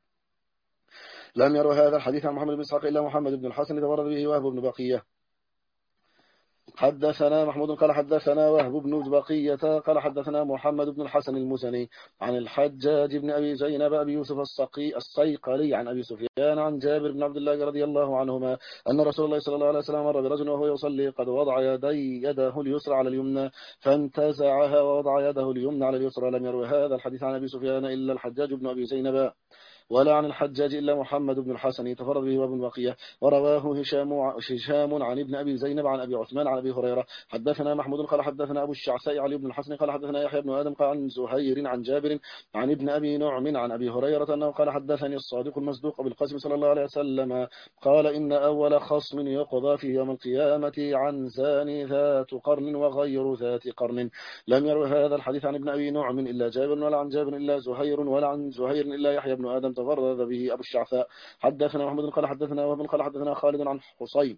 لم يروي هذا الحديث عن محمد بن إسحاق إلا محمد بن الحسن تفرد به وهب بن بقية. حدثنا محمود قال حدثنا وهب بن بقية قال حدثنا محمد بن الحسن المزني عن الحجاج بن أبي زينب أبي يوسف الصيقلي عن أبي سفيان عن جابر بن عبد الله رضي الله عنهما أن رسول الله صلى الله عليه وسلم مر برجل وهو يصلي قد وضع يده اليسرى على اليمنى فانتزعها ووضع يده اليمنى على اليسرى. لم يروي هذا الحديث عن أبي سفيان إلا الحجاج بن أبي زينب ولا عن الحجاج إلا محمد بن الحسن تفرد به وابن بقية. ورواه هشام عن ابن أبي زينب عن أبي عثمان عن أبي هريرة. حدثنا محمود قال حدثنا أبو الشعثاء علي بن الحسن قال حدثنا يحيى بن آدم قال عن زهير عن جابر عن ابن أبي نعم عن أبي هريرة أنه قال حدثني الصادق المصدوق بالقاسم صلى الله عليه وسلم قال إن أول خصم يقضى في يوم القيامة عن زاني ذات قرن وغير ذات قرن. لم يروي هذا الحديث عن ابن أبي نعم إلا جابر ولا عن جابر إلا زهير ولا عن زهير إلا يحيى بن آدم تفرد به أبو الشعثاء. حدثنا محمد قال حدثنا وابن قال حدثنا خالد عن حصين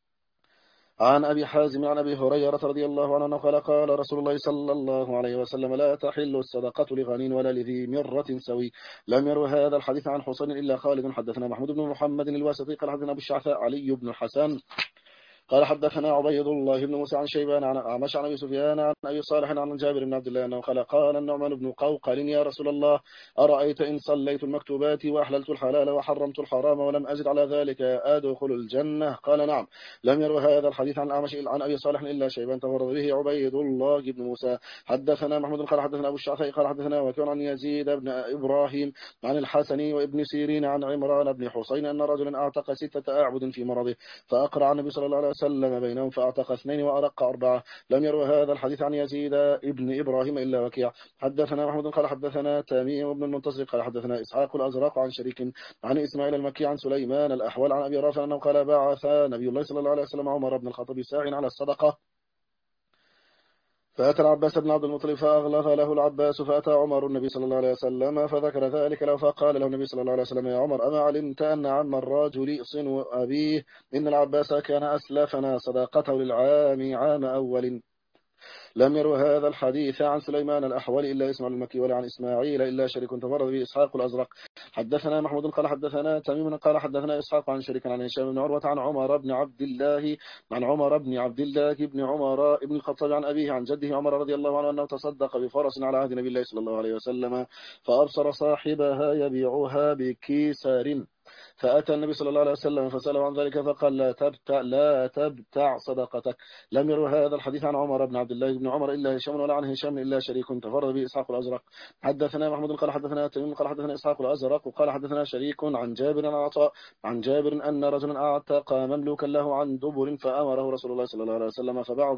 عن أبي حازم عن أبي هريرة رضي الله عنه قال قال رسول الله صلى الله عليه وسلم لا تحل الصدقة لغني ولا لذي مرة سوي. لم يروي هذا الحديث عن حصين إلا خالد. حدثنا محمود بن محمد الواسطي قال حدثنا أبو الشعثاء علي بن الحسن قال حدثنا عبيد الله بن موسى عن شيبان عن أعمش عن أبي سفيان عن أبي صالح عن جابر بن عبد الله أنه قال النعمان بن قوقل يا رسول الله أرأيت إن صليت المكتوبات وأحللت الحلال وحرمت الحرام ولم أزد على ذلك أدخل الجنة؟ قال نعم. لم يروي هذا الحديث عن أعمش عن أبي صالح إلا شيبان تفرد به عبيد الله بن موسى. حدثنا محمود قال حدثنا أبو الشعثاء قال حدثنا وكان عن يزيد بن إبراهيم عن الحسن وابن سيرين عن عمران بن حسين أن رجلا أعتق 6 أعبد في مرضه فأقرع النبي صلى الله عليه وسلم بينهم فأعتق 2 وأرق 4. لم يروي هذا الحديث عن يزيد ابن إبراهيم إلا وكيع. حدثنا محمود قال حدثنا تميم بن المنتصر قال حدثنا إسحاق الأزرق عن شريك عن إسماعيل المكي عن سليمان الأحول عن أبي رافع أنه قال بعث نبي الله صلى الله عليه وسلم عمر بن الخطاب ساعٍ على الصدقة فأتى العباس بن عبد المطلب فأغلظ له العباس فأتى عمر النبي صلى الله عليه وسلم فذكر ذلك له فقال له النبي صلى الله عليه وسلم يا عمر أما علمت أن عم الرجل صنو أبيه إن العباس كان أسلفنا صداقته للعام عام أول. لم يروي هذا الحديث عن سليمان الأحول إلا إسماعيل المكي ولا عن إسماعيل إلا شريك تفرد به إسحاق الأزرق. حدثنا محمود قال حدثنا تميم قال حدثنا إسحاق عن شريك عن هشام بن عروة عن عمر بن عبد الله بن عمر بن الخطاب عن أبيه عن جده عمر رضي الله عنه أنه تصدق بفرس على عهد نبي الله صلى الله عليه وسلم فأبصر صاحبها يبيعها بكيسار فأتى النبي صلى الله عليه وسلم فسأله عن ذلك فقال لا تبتع صدقتك. لم يروي هذا الحديث عن عمر بن عبد الله بن عمر إلا هشام ولا عن هشام إلا شريك تفرد به إسحاق الأزرق. حدثنا محمود قال حدثنا تميم قال حدثنا إسحاق الأزرق وقال حدثنا شريك عن جابر عن عطاء عن جابر أن رجلا أعتق مملوكا له عن دبر فأمره رسول الله صلى الله عليه وسلم فباعوا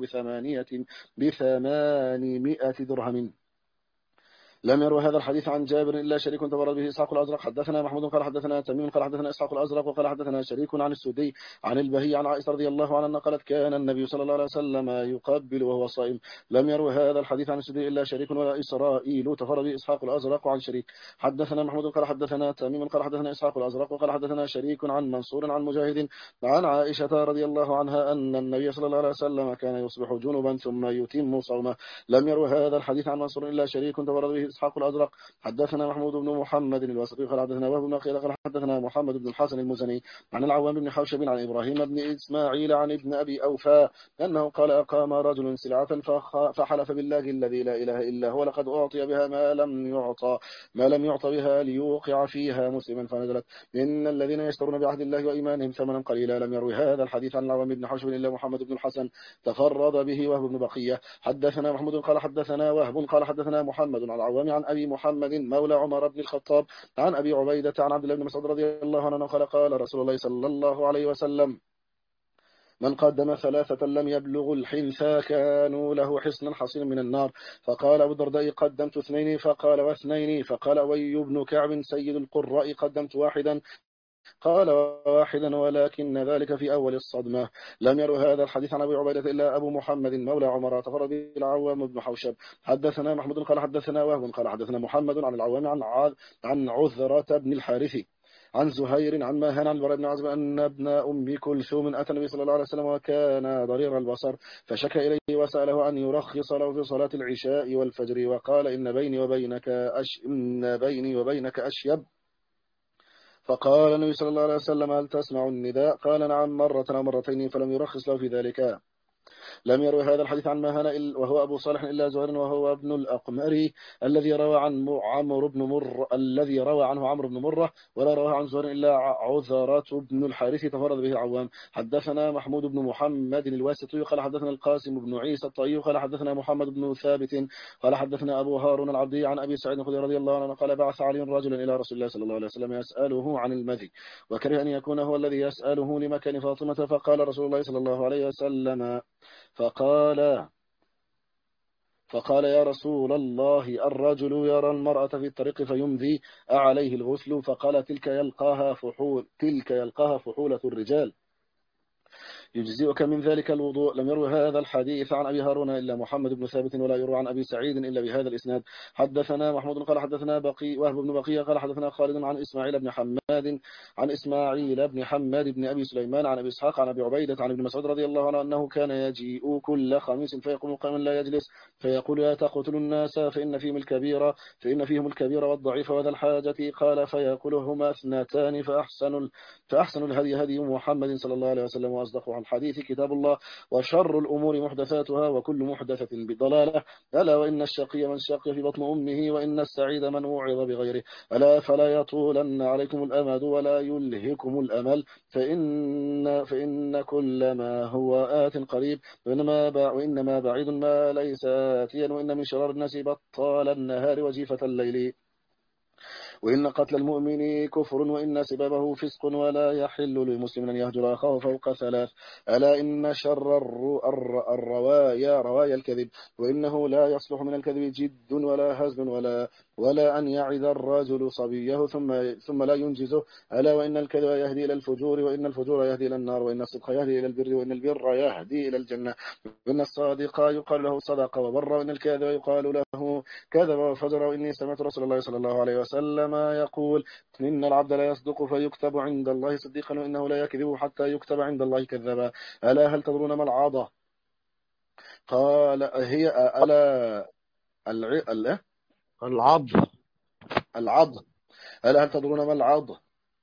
ب800 درهم. لم يروي هذا الحديث عن جابر إلا شريك تفرد به إسحاق الأزرق. حدثنا محمود قال حدثنا تميم قال حدثنا إسحاق الأزرق وقال حدثنا شريك عن السدي عن البهي عن عائشة رضي الله عنها قالت كان النبي صلى الله عليه وسلم يقبل وهو صائم. لم يروي هذا الحديث عن السدي إلا شريك ولا إسرائيل تفرد به إسحاق الأزرق عن شريك. حدثنا محمود قال حدثنا تميم قال حدثنا إسحاق الأزرق وقال حدثنا شريك عن منصور عن مجاهد عن عائشة رضي الله عنها أن النبي صلى الله عليه وسلم كان يصبح جنبا ثم يتم صومه. لم يروي هذا الحديث عن منصور إلا شريك تفرد به إسحاق الأزرق. حدثنا محمود بن محمد الواسطي قال حدثنا وهب بن عقيل قال حدثنا محمد بن الحسن المزني عن العوام بن حوشب عن إبراهيم بن إسماعيل عن ابن أبي أوفى أنه قال أقام رجل سلعة فحلف بالله الذي لا إله إلا هو لقد أعطي بها ما لم يعطى بها ليوقع فيها مسلما فنزلت إن الذين يشترون بعهد الله وإيمانهم ثمنا قليلا. لم يروي هذا الحديث عن العوام بن حوشب إلا محمد بن الحسن تفرد به وهب بن بقية. حدثنا محمود قال حدثنا وهب قال حدثنا محمد عن العوام عن أبي محمد مولى عمر بن الخطاب عن أبي عبيدة عن عبد الله بن مسعود رضي الله عنه قال رسول الله صلى الله عليه وسلم من قدم 3 لم يبلغ الحنثى كانوا له حصنا حصينا من النار. فقال أبو الدرداء قدمت 2 فقال و2 فقال أبي بن كعب سيد القراء قدمت 1 قال 1 ولكن ذلك في أول الصدمة. لم يروي هذا الحديث عن أبي عبيدة إلا أبو محمد مولى عمر تفرد به العوام بن حوشب. حدثنا محمود قال حدثنا وهب قال حدثنا محمد عن العوام عن عذرة بن الحارث عن زهير عن ماهان عن البراء بن عازب أن ابن أم كلثوم أتى النبي صلى الله عليه وسلم وكان ضرير البصر فشكى إليه وسأله أن يرخص له في صلاة العشاء والفجر وقال إن بيني وبينك أشيب. فقال النبي صلى الله عليه وسلم هل تسمع النداء؟ قال نعم مرة أو مرتين فلم يرخص له في ذلك. لم يروي هذا الحديث عن ماهان وهو أبو صالح إلا زهير وهو ابن الأقمري الذي روى عنه عمرو بن مرة، ولا روى عن زهير إلا عذرة بن الحارث تفرد به العوام. حدثنا محمود بن محمد الواسطي قال حدثنا القاسم بن عيسى الطيب قال حدثنا محمد بن ثابت قال حدثنا أبو هارون العبدي عن أبي سعيد الخدري رضي الله عنه قال بعث علي رجلا إلى رسول الله صلى الله عليه وسلم يسأله عن المذي، وكره أن يكون هو الذي يسأله لمكان فاطمة، فقال رسول الله صلى الله عليه وسلم فقال يا رسول الله الرجل يرى المرأة في الطريق فيمذي أعليه الغسل؟ فقال تلك يلقاها فحولة الرجال يجزئك من ذلك الوضوء. لم يروي هذا الحديث عن أبي هارون إلا محمد بن ثابت، ولا يروى عن أبي سعيد إلا بهذا الإسناد. حدثنا محمود قال حدثنا وهب بن بقية قال حدثنا خالد عن إسماعيل بن حماد بن أبي سليمان عن أبي إسحاق عن أبي عبيدة عن ابن مسعود رضي الله عنه أنه كان يجيء كل خميس فيقوم قائما لا يجلس فيقول لا تقتلوا الناس فإن فيهم الكبير والضعيف وذا الحاجة. قال فيأكلهما اثنتان فأحسن الهدي هدي محمد صلى الله عليه وسلم، وأصدقه عن الحديث كتاب الله، وشر الأمور محدثاتها، وكل محدثة بضلالة. ألا وإن الشقي من شقي في بطن أمه، وإن السعيد من وعظ بغيره. ألا فلا يطولن عليكم الأمد ولا يلهكم الأمل، فإن كل ما هو آت قريب، وإنما بعيد ما ليس آتيا، وإن من شرار الناس بطال النهار وجيفة الليل، وإن قتل المؤمن كفر، وإن سبابه فسق، ولا يحل للمسلم أن يهجر أخاه فوق ثلاث. ألا إن شر روايا الكذب، وإنه لا يصلح من الكذب جد ولا هزل ولا أن يعد الرجل صبيه ثم لا ينجزه. ألا وإن الكذب يهدي إلى الفجور، وإن الفجور يهدي إلى النار، وإن الصدق يهدي إلى البر، وإن البر يهدي إلى الجنة، وإن الصادق يقال له صدق وبر، وإن الكاذب يقال له كذب وفجر. وإني سمعت رسول الله صلى الله عليه وسلم يقول إن العبد لا يصدق فيكتب عند الله صديقا، وإنه لا يكذب حتى يكتب عند الله كذبا. ألا هل تدرون ما العضة؟ قال هي العض. العض. ألا هل تدرون ما العض؟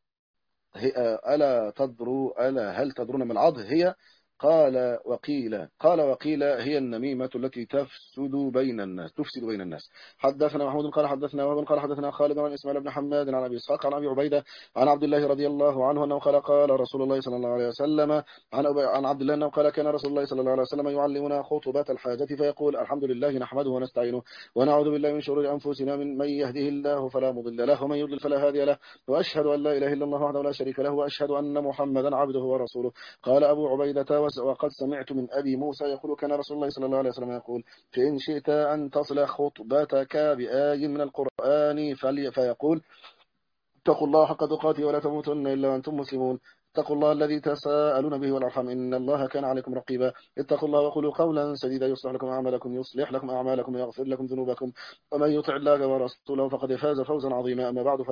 هل تدرون ما العض هي؟ قال وقيل هي النميمة التي تفسد بين الناس. حدثنا محمود قال حدثنا وهب قال حدثنا خالد عن إسماعيل بن حماد عن أبي إسحاق عن أبي عبيدة عن عبد الله رضي الله عنه أنه قال رسول الله صلى الله عليه وسلم عن عبد الله أنه قال كان رسول الله صلى الله عليه وسلم يعلمنا خطبات الحاجة فيقول الحمد لله نحمده ونستعينه ونعوذ بالله من شرور أنفسنا من يهده الله فلا مضل له ومن يضلل فلا هادي له، وأشهد أن لا إله إلا الله وحده لا شريك له، وأشهد أن محمدا عبده ورسوله. قال أبو عبيدة وقد سمعت من أبي موسى يقول كان رسول الله صلى الله عليه وسلم يقول فإن شئت أن تصل خطبتك بآي من القرآن فيقول اتقوا الله حق تقاته ولا تموتن إلا وأنتم مسلمون، اتقوا الله الذي تساءلون به والأرحام إن الله كان عليكم رقيبا، اتقوا الله وقولوا قولا سديدا يصلح لكم أعمالكم ويغفر لكم ذنوبكم، ومن يطع الله ورسوله فقد فاز فوزا عظيما. أما بعد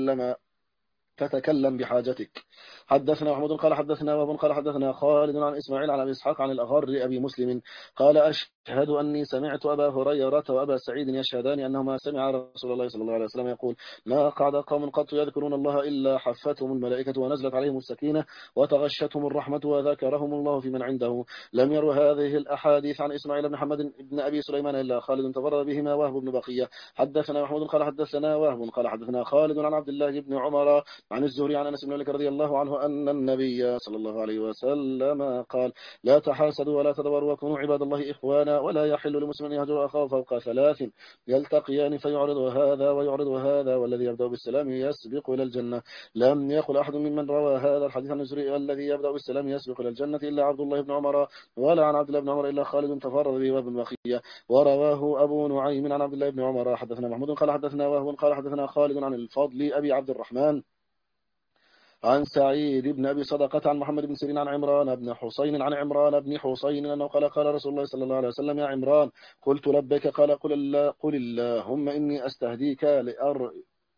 فتكلم بحاجتك. حدثنا محمود قال حدثنا وهب قال حدثنا خالد عن إسماعيل عن أبي إسحاق عن الأغر أبي مسلم قال أشهد أني سمعت أبا هريرة وأبا سعيد يشهدان أنهما سمع رسول الله صلى الله عليه وسلم يقول ما قعد قوم قط يذكرون الله إلا حفتهم الملائكة ونزلت عليهم السكينة وتغشتهم الرحمة وذكرهم الله في من عنده. لم يروا هذه الأحاديث عن إسماعيل بن حمد بن أبي سليمان إلا خالد تفرد بهما وهب بن بقية. حدثنا محمود قال حدثنا وهب قال حدثنا خالد عن عبد الله بن عمر عن الزهري عن أنس بن مالك رضي الله عنه أن النبي صلى الله عليه وسلم قال لا تحاسدوا ولا تدبروا وكونوا عباد الله إخوانا، ولا يحل لمسلم يهجر أخاه فوق ثلاث يلتقيان فيعرض هذا ويعرض هذا، والذي يبدأ بالسلام يسبق إلى الجنة. لم يقل أحد ممن روى هذا الحديث عن الزهري الذي يبدأ بالسلام يسبق إلى الجنة إلا عبد الله بن عمر، ولا عن عبد الله بن عمر إلا خالد تفرد به وابن بقية، ورواه أبو نعيم عن عبد الله بن عمر. حدثنا محمود قال حدثنا وهب قال حدثنا خالد عن الفضل أبي عبد الرحمن عن سعيد بن أبي صدقة عن محمد بن سيرين عن عمران بن حسين أنه قال قال رسول الله صلى الله عليه وسلم يا عمران قلت لبيك قال قل اللهم إني أستهديك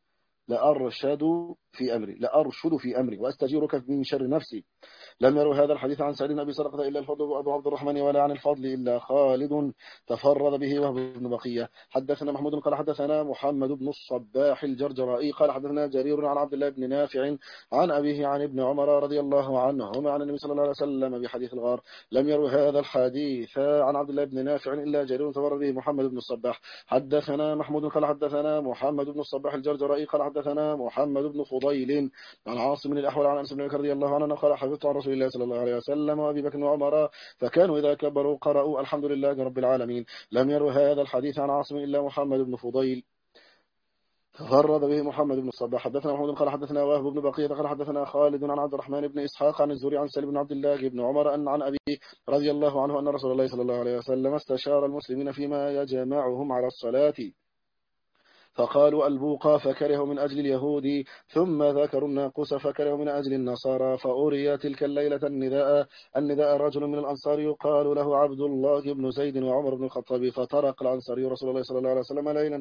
لأرشد في أمري وأستجيرك من شر نفسي. لم يروا هذا الحديث عن سعيد بن أبي سرقة إلا الفضل وأبو عبد الرحمن، ولا عن الفضل إلا خالد تفرد به وهو بن بقية. حدثنا محمود قال حدثنا محمد بن الصباح الجرجرائي قال حدثنا جرير عن عبد الله بن نافع عن أبيه عن ابن عمر رضي الله عنهما عن النبي صلى الله عليه وسلم بحديث الغار. لم يروا هذا الحديث عن عبد الله بن نافع إلا جرير تفرد به محمد بن الصباح. حدثنا محمود قال حدثنا محمد بن الصباح الجرجرائي قال حدثنا محمد بن فضيل عن عاصم الأحول عن أنس بن مالك رضي الله عنه قال حفظت عن رسول الله صلى الله عليه وسلم وأبي بكر وعمر فكانوا إذا كبروا قرأوا الحمد لله رب العالمين. لم يروا هذا الحديث عن عاصم إلا محمد بن فضيل تفرد به محمد بن الصباح. حدثنا محمود قال حدثنا وهب بن بقية قال حدثنا خالد عن عبد الرحمن بن إسحاق عن الزهري عن سالم بن عبد الله بن عمر أن عن أبي رضي الله عنه أن رسول الله صلى الله عليه وسلم استشار المسلمين فيما يجمعهم على الصلاة فقالوا البوق فكرهوا من أجل اليهود، ثم ذكروا الناقوس فكرهوا من أجل النصارى. فأري تلك الليلة النداء رجل من الأنصار يقال له عبد الله بن زيد وعمر بن الخطاب، فترك الأنصاري رسول الله صلى الله عليه وسلم ليلا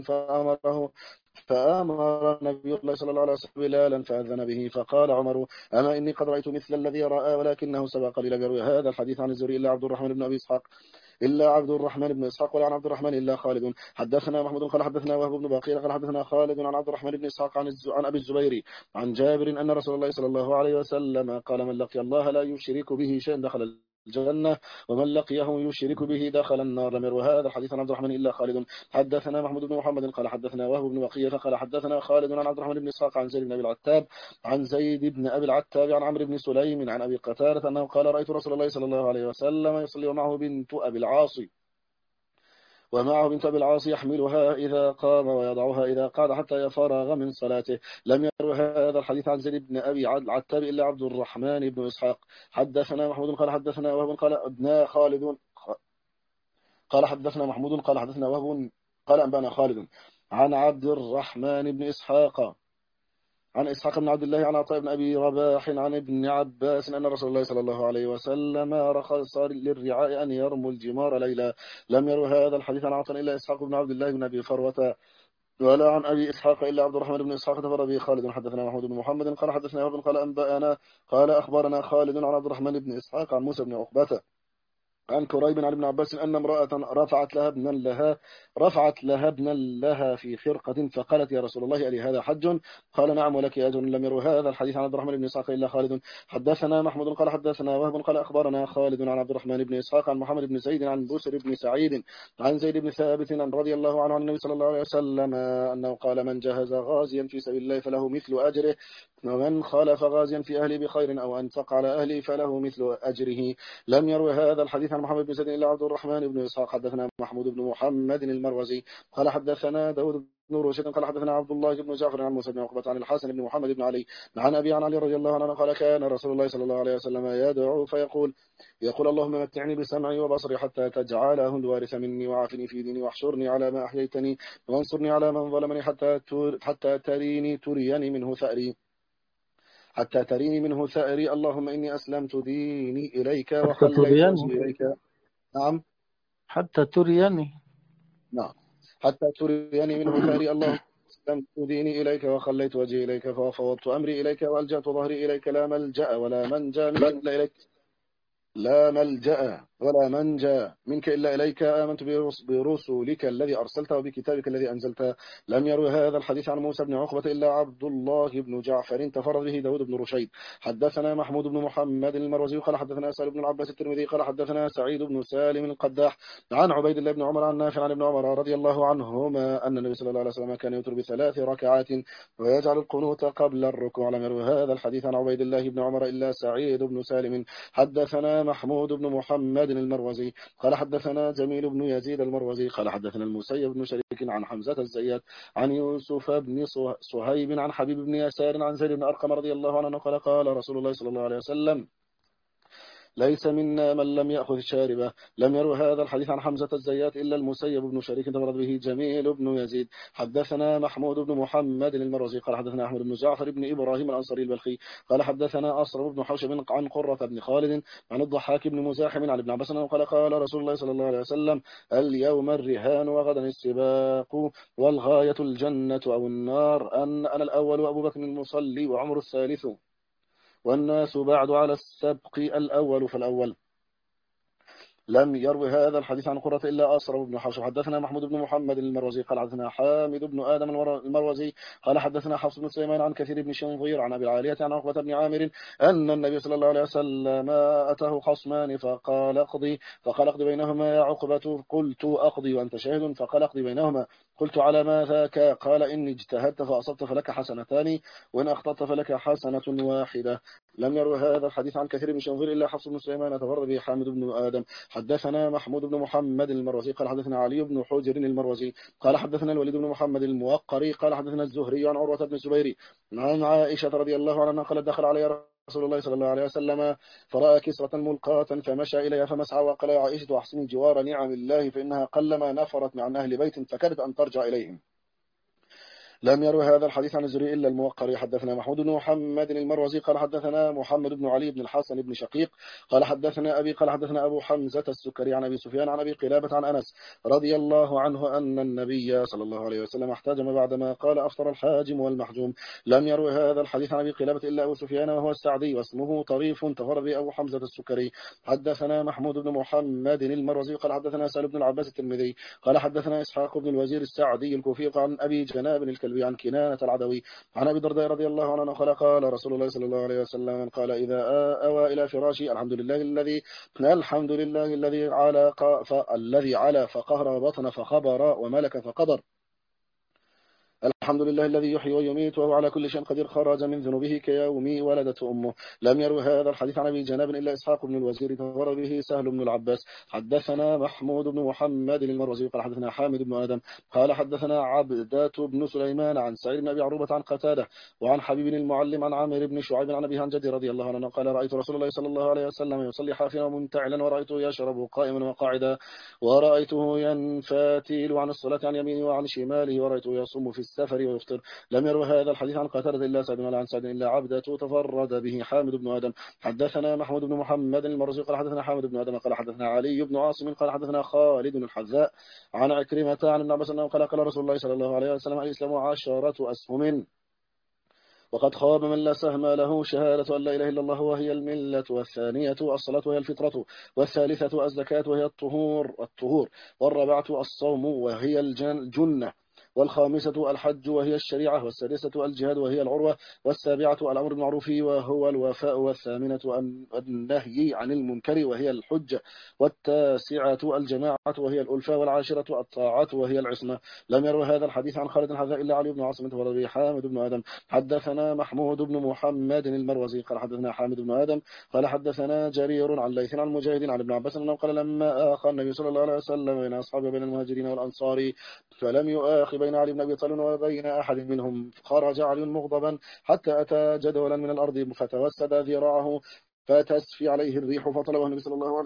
فأمر نبي الله صلى الله عليه وسلم بلالا فأذن به، فقال عمر أما إني قد رأيت مثل الذي رأى ولكنه سبق لي. لم يروي هذا الحديث عن الزهري إلا عبد الرحمن بن إسحاق ولا عن عبد الرحمن إلا خالد. حدثنا محمود قال حدثنا وهب بن بقية قال حدثنا خالد عن عبد الرحمن بن إسحاق عن أبي الزبير عن جابر أن رسول الله صلى الله عليه وسلم قال من لقي الله لا يشرك به شيئا دخل الجنة ومن لقيه يشرك به دخل النار. لم يروي هذا الحديث عن عبد الرحمن إلا خالد. حدثنا محمود بن محمد قال حدثنا وهب بن بقية قال حدثنا خالد عن عبد الرحمن بن إسحاق عن زيد بن أبي العتاب عن عمرو بن سليم عن أبي قتادة أنه قال رأيت رسول الله صلى الله عليه وسلم يصلي ومعه بنت أبي العاص يحملها إذا قام ويضعها إذا قعد حتى يفرغ من صلاته. لم يروي هذا الحديث عن زيد بن أبي العتاب إلا عبد الرحمن بن إسحاق. حدثنا محمود قال حدثنا وهب قال أبنا خالد قال حدثنا محمود قال حدثنا وهب قال أنبانا خالد عن عبد الرحمن بن إسحاق عن إسحاق بن عبد الله عن عطاء بن أبي رباح عن ابن عباس أن رسول الله صلى الله عليه وسلم رخص للرعاء أن يرموا الجمار ليلا. لم يروي هذا الحديث عن عطاء إلا إسحاق بن عبد الله بن أبي فروة ولا عن أبي إسحاق إلا عبد الرحمن بن إسحاق تفر به خالد. حدثنا محمود بن محمد قال حدثنا وهب قال أنبأنا قال أخبرنا خالد عن عبد الرحمن بن إسحاق عن موسى بن عقبة عن كريب عن ابن عباس أن امرأة رفعت لها ابنا لها في خرقة فقالت يا رسول الله ألي هذا حج؟ قال نعم ولك أجر. لم يروي هذا الحديث عن عبد الرحمن بن إسحاق إلا خالد. حدثنا محمود قال حدثنا وهب قال أخبرنا خالد عن عبد الرحمن بن إسحاق عن محمد بن زيد عن بسر بن سعيد عن زيد بن ثابت رضي الله عنه عن النبي صلى الله عليه وسلم أنه قال من جهز غازيا في سبيل الله فله مثل أجره ومن خالف غازيا في أهله بخير أو أنفق على أهله فله مثل أجره. لم يروي هذا الحديث عن محمد بن زيد إلا عبد الرحمن بن إسحاق. حدثنا محمود بن محمد المروزي قال حدثنا داود بن رشد قال حدثنا عبد الله بن جعفر عن موسى بن عقبة عن الحسن بن محمد بن علي عن أبي عن علي رضي الله عنه قال كان رسول الله صلى الله عليه وسلم يدعو فيقول اللهم متعني بسمعي وبصري حتى تجعله الوارث مني وعافني في ديني واحشرني على ما أحييتني وانصرني على من ظلمني حتى تريني منه ثأري اللهم إني أسلمت ديني إليك وخليت وجهي إليك. نعم حتى تريني حتى تريني منه ثأري اللهم أسلمت ديني إليك وخليت وجهي إليك ففوضت أمري إليك وألجأت ظهري إليك لا ملجأ ولا منجا منك إلا إليك آمنت برسولك الذي أرسلت وبكتابك الذي أنزلت. لم يروي هذا الحديث عن موسى بن عقبة إلا عبد الله بن جعفر تفرد به داود بن رشيد. حدثنا محمود بن محمد المروزي قال حدثنا سالم بن العباس الترمذي قال حدثنا سعيد بن سالم القداح عن عبيد الله بن عمر عن نافع عن ابن عمر رضي الله عنهما أن النبي صلى الله عليه وسلم كان يوتر ب3 ركعات ويجعل القنوت قبل الركوع. لم يروي هذا الحديث عن عبيد الله بن عمر إلا سعيد بن سالم. حدثنا محمود بن محمد المروزي قال حدثنا جميل بن يزيد المروزي قال حدثنا المسيب بن شريك عن حمزة الزيات عن يوسف بن صهيب عن حبيب بن يسار عن زيد بن أرقم رضي الله عنه قال قال رسول الله صلى الله عليه وسلم ليس منا من لم يأخذ شاربه. لم يروي هذا الحديث عن حمزة الزيات إلا المسيب بن شريك تفرد به جميل بن يزيد. حدثنا محمود بن محمد المروزي قال حدثنا أحمد بن جعفر بن إبراهيم الأنصاري البلخي قال حدثنا أصرم بن حوشب عن قرة بن خالد عن الضحاك بن مزاحم عن ابن عباس قال قال رسول الله صلى الله عليه وسلم: اليوم الرهان وغدا السباق، والغاية الجنة أو النار، أنا الأول وأبو بكر المصلي وعمر الثالث، والناس بعد على السبق الأول فالأول. لم يروي هذا الحديث عن قرة إلا أسرم بن حفص. حدثنا محمود بن محمد المروزي قال حدثنا حامد بن آدم المروزي قال حدثنا حفص بن سليمان عن كثير بن شنظير عن أبي العالية عن عقبة بن عامر أن النبي صلى الله عليه وسلم أتاه خصمان فقال اقضي بينهما يا عقبة. قلت أقضي وأنت شاهد. فقال اقضي بينهما. قلت على ما ذاك؟ قال إن اجتهدت فأصبت فلك حسنتان، وإن أخطأت فلك حسنة واحدة. لم يروي هذا الحديث عن كثير بن شنظير إلا حفص بن سليمان تفرد به حامد بن آدم. حدثنا محمود بن محمد المروزي قال حدثنا علي بن حجر المروزي قال حدثنا الوليد بن محمد الموقري قال حدثنا الزهري عن عروة بن الزبير عن عائشة رضي الله عنها قالت: دخل علي رسول الله صلى الله عليه وسلم فرأى كسرة ملقاة فمشى إليها فمسعى وقال: يا عائشة أحسن الجوار نعم الله، فإنها قلما نفرت عن أهل بيت فكادت أن ترجع إليهم. لم يروي هذا الحديث عن الزهري إلا الموقري. حدثنا محمود بن محمد المروزي قال حدثنا محمد بن علي بن الحسن بن شقيق قال حدثنا أبي قال حدثنا أبو حمزة السكري عن أبي سفيان عن أبي قلابة عن أنس رضي الله عنه أن النبي صلى الله عليه وسلم احتجم بعدما قال: أفطر الحاجم والمحجوم. لم يروي هذا الحديث عن أبي قلابة إلا أبو سفيان وهو السعدي واسمه طريف تفرد به أبو حمزة السكري. حدثنا محمود بن محمد المروزي قال حدثنا سالم بن العباس الترمذي قال حدثنا إسحاق بن الوزير السعدي الكوفي عن أبي جناب الكلبي عن كنانة العدوي عن أبي الدرداء رضي الله عنه قال: قال رسول الله صلى الله عليه وسلم قال: إذا أوى إلى فراشي الحمد لله الذي على فقهر وبطن فخبر وملك فقدر. الحمد لله الذي يحيي ويميت وهو على كل شيء قدير. خرج من ذنوبه كيوم ولدته أمه. لم يروي هذا الحديث عن أبي جناب إلا إسحاق بن الوزير تفرد به سهل بن العباس. حدثنا محمود بن محمد المروزي قال حدثنا حامد بن آدم قال حدثنا عبدة بن سليمان عن سعيد بن أبي عروبة عن قتادة وعن حبيب المعلم عن عامر بن شعيب عن أبي عن جدي رضي الله عنه قال: رأيت رسول الله صلى الله عليه وسلم يصلي حافيا ومنتعلا، ورأيته يشرب قائما وقاعدا، ورأيته ينفتل عن الصلاة عن يمينه وعن شماله، ورأيته يصوم في السفر ويفطر. لم يروي هذا الحديث عن قتادة إلا سعد ولا عن سعد إلا عبدة تفرد به حامد بن آدم. حدثنا محمود بن محمد المروزي قال حدثنا حامد بن آدم قال حدثنا علي بن عاصم قال حدثنا خالد الحذاء عن عكرمة عن ابن عباس قال: قال رسول الله صلى الله عليه وسلم: الإسلام 10 أسهم، وقد خاب من لا سهم له. شهادة أن لا إله إلا الله وهي الملة، والثانية الصلاة وهي الفطرة، والثالثة الزكاة وهي الطهور، والرابعة الصوم وهي الجنة، والخامسة الحج وهي الشريعة، والسادسة الجهاد وهي العروة، والسابعة الأمر بالمعروف وهو الوفاء، والثامنة النهي عن المنكر وهي الحجة، والتاسعة الجماعة وهي الألفة، والعاشرة الطاعة وهي العصمة. لم يروي هذا الحديث عن خالد الحذاء إلا علي بن عاصم تفرد به حامد بن آدم. حدثنا محمود بن محمد المروزي قال حدثنا حامد بن آدم قال حدثنا جرير عن ليث عن مجاهد عن ابن عباس أنه قال: لما آخى النبي صلى الله عليه وسلم بين أصحابه وبين المهاجرين والأنصار فلم يؤاخ بين علي بن أبي طالب وبين أحد منهم، خرج علي مغضبا حتى أتى جدولا من الأرض فتوسد ذراعه فتسفي عليه الريح، فطلبه النبي صلى الله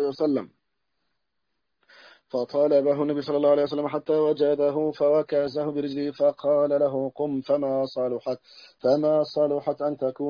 عليه وسلم حتى وجده فوكزه برجله فقال له: قم. فما صلحت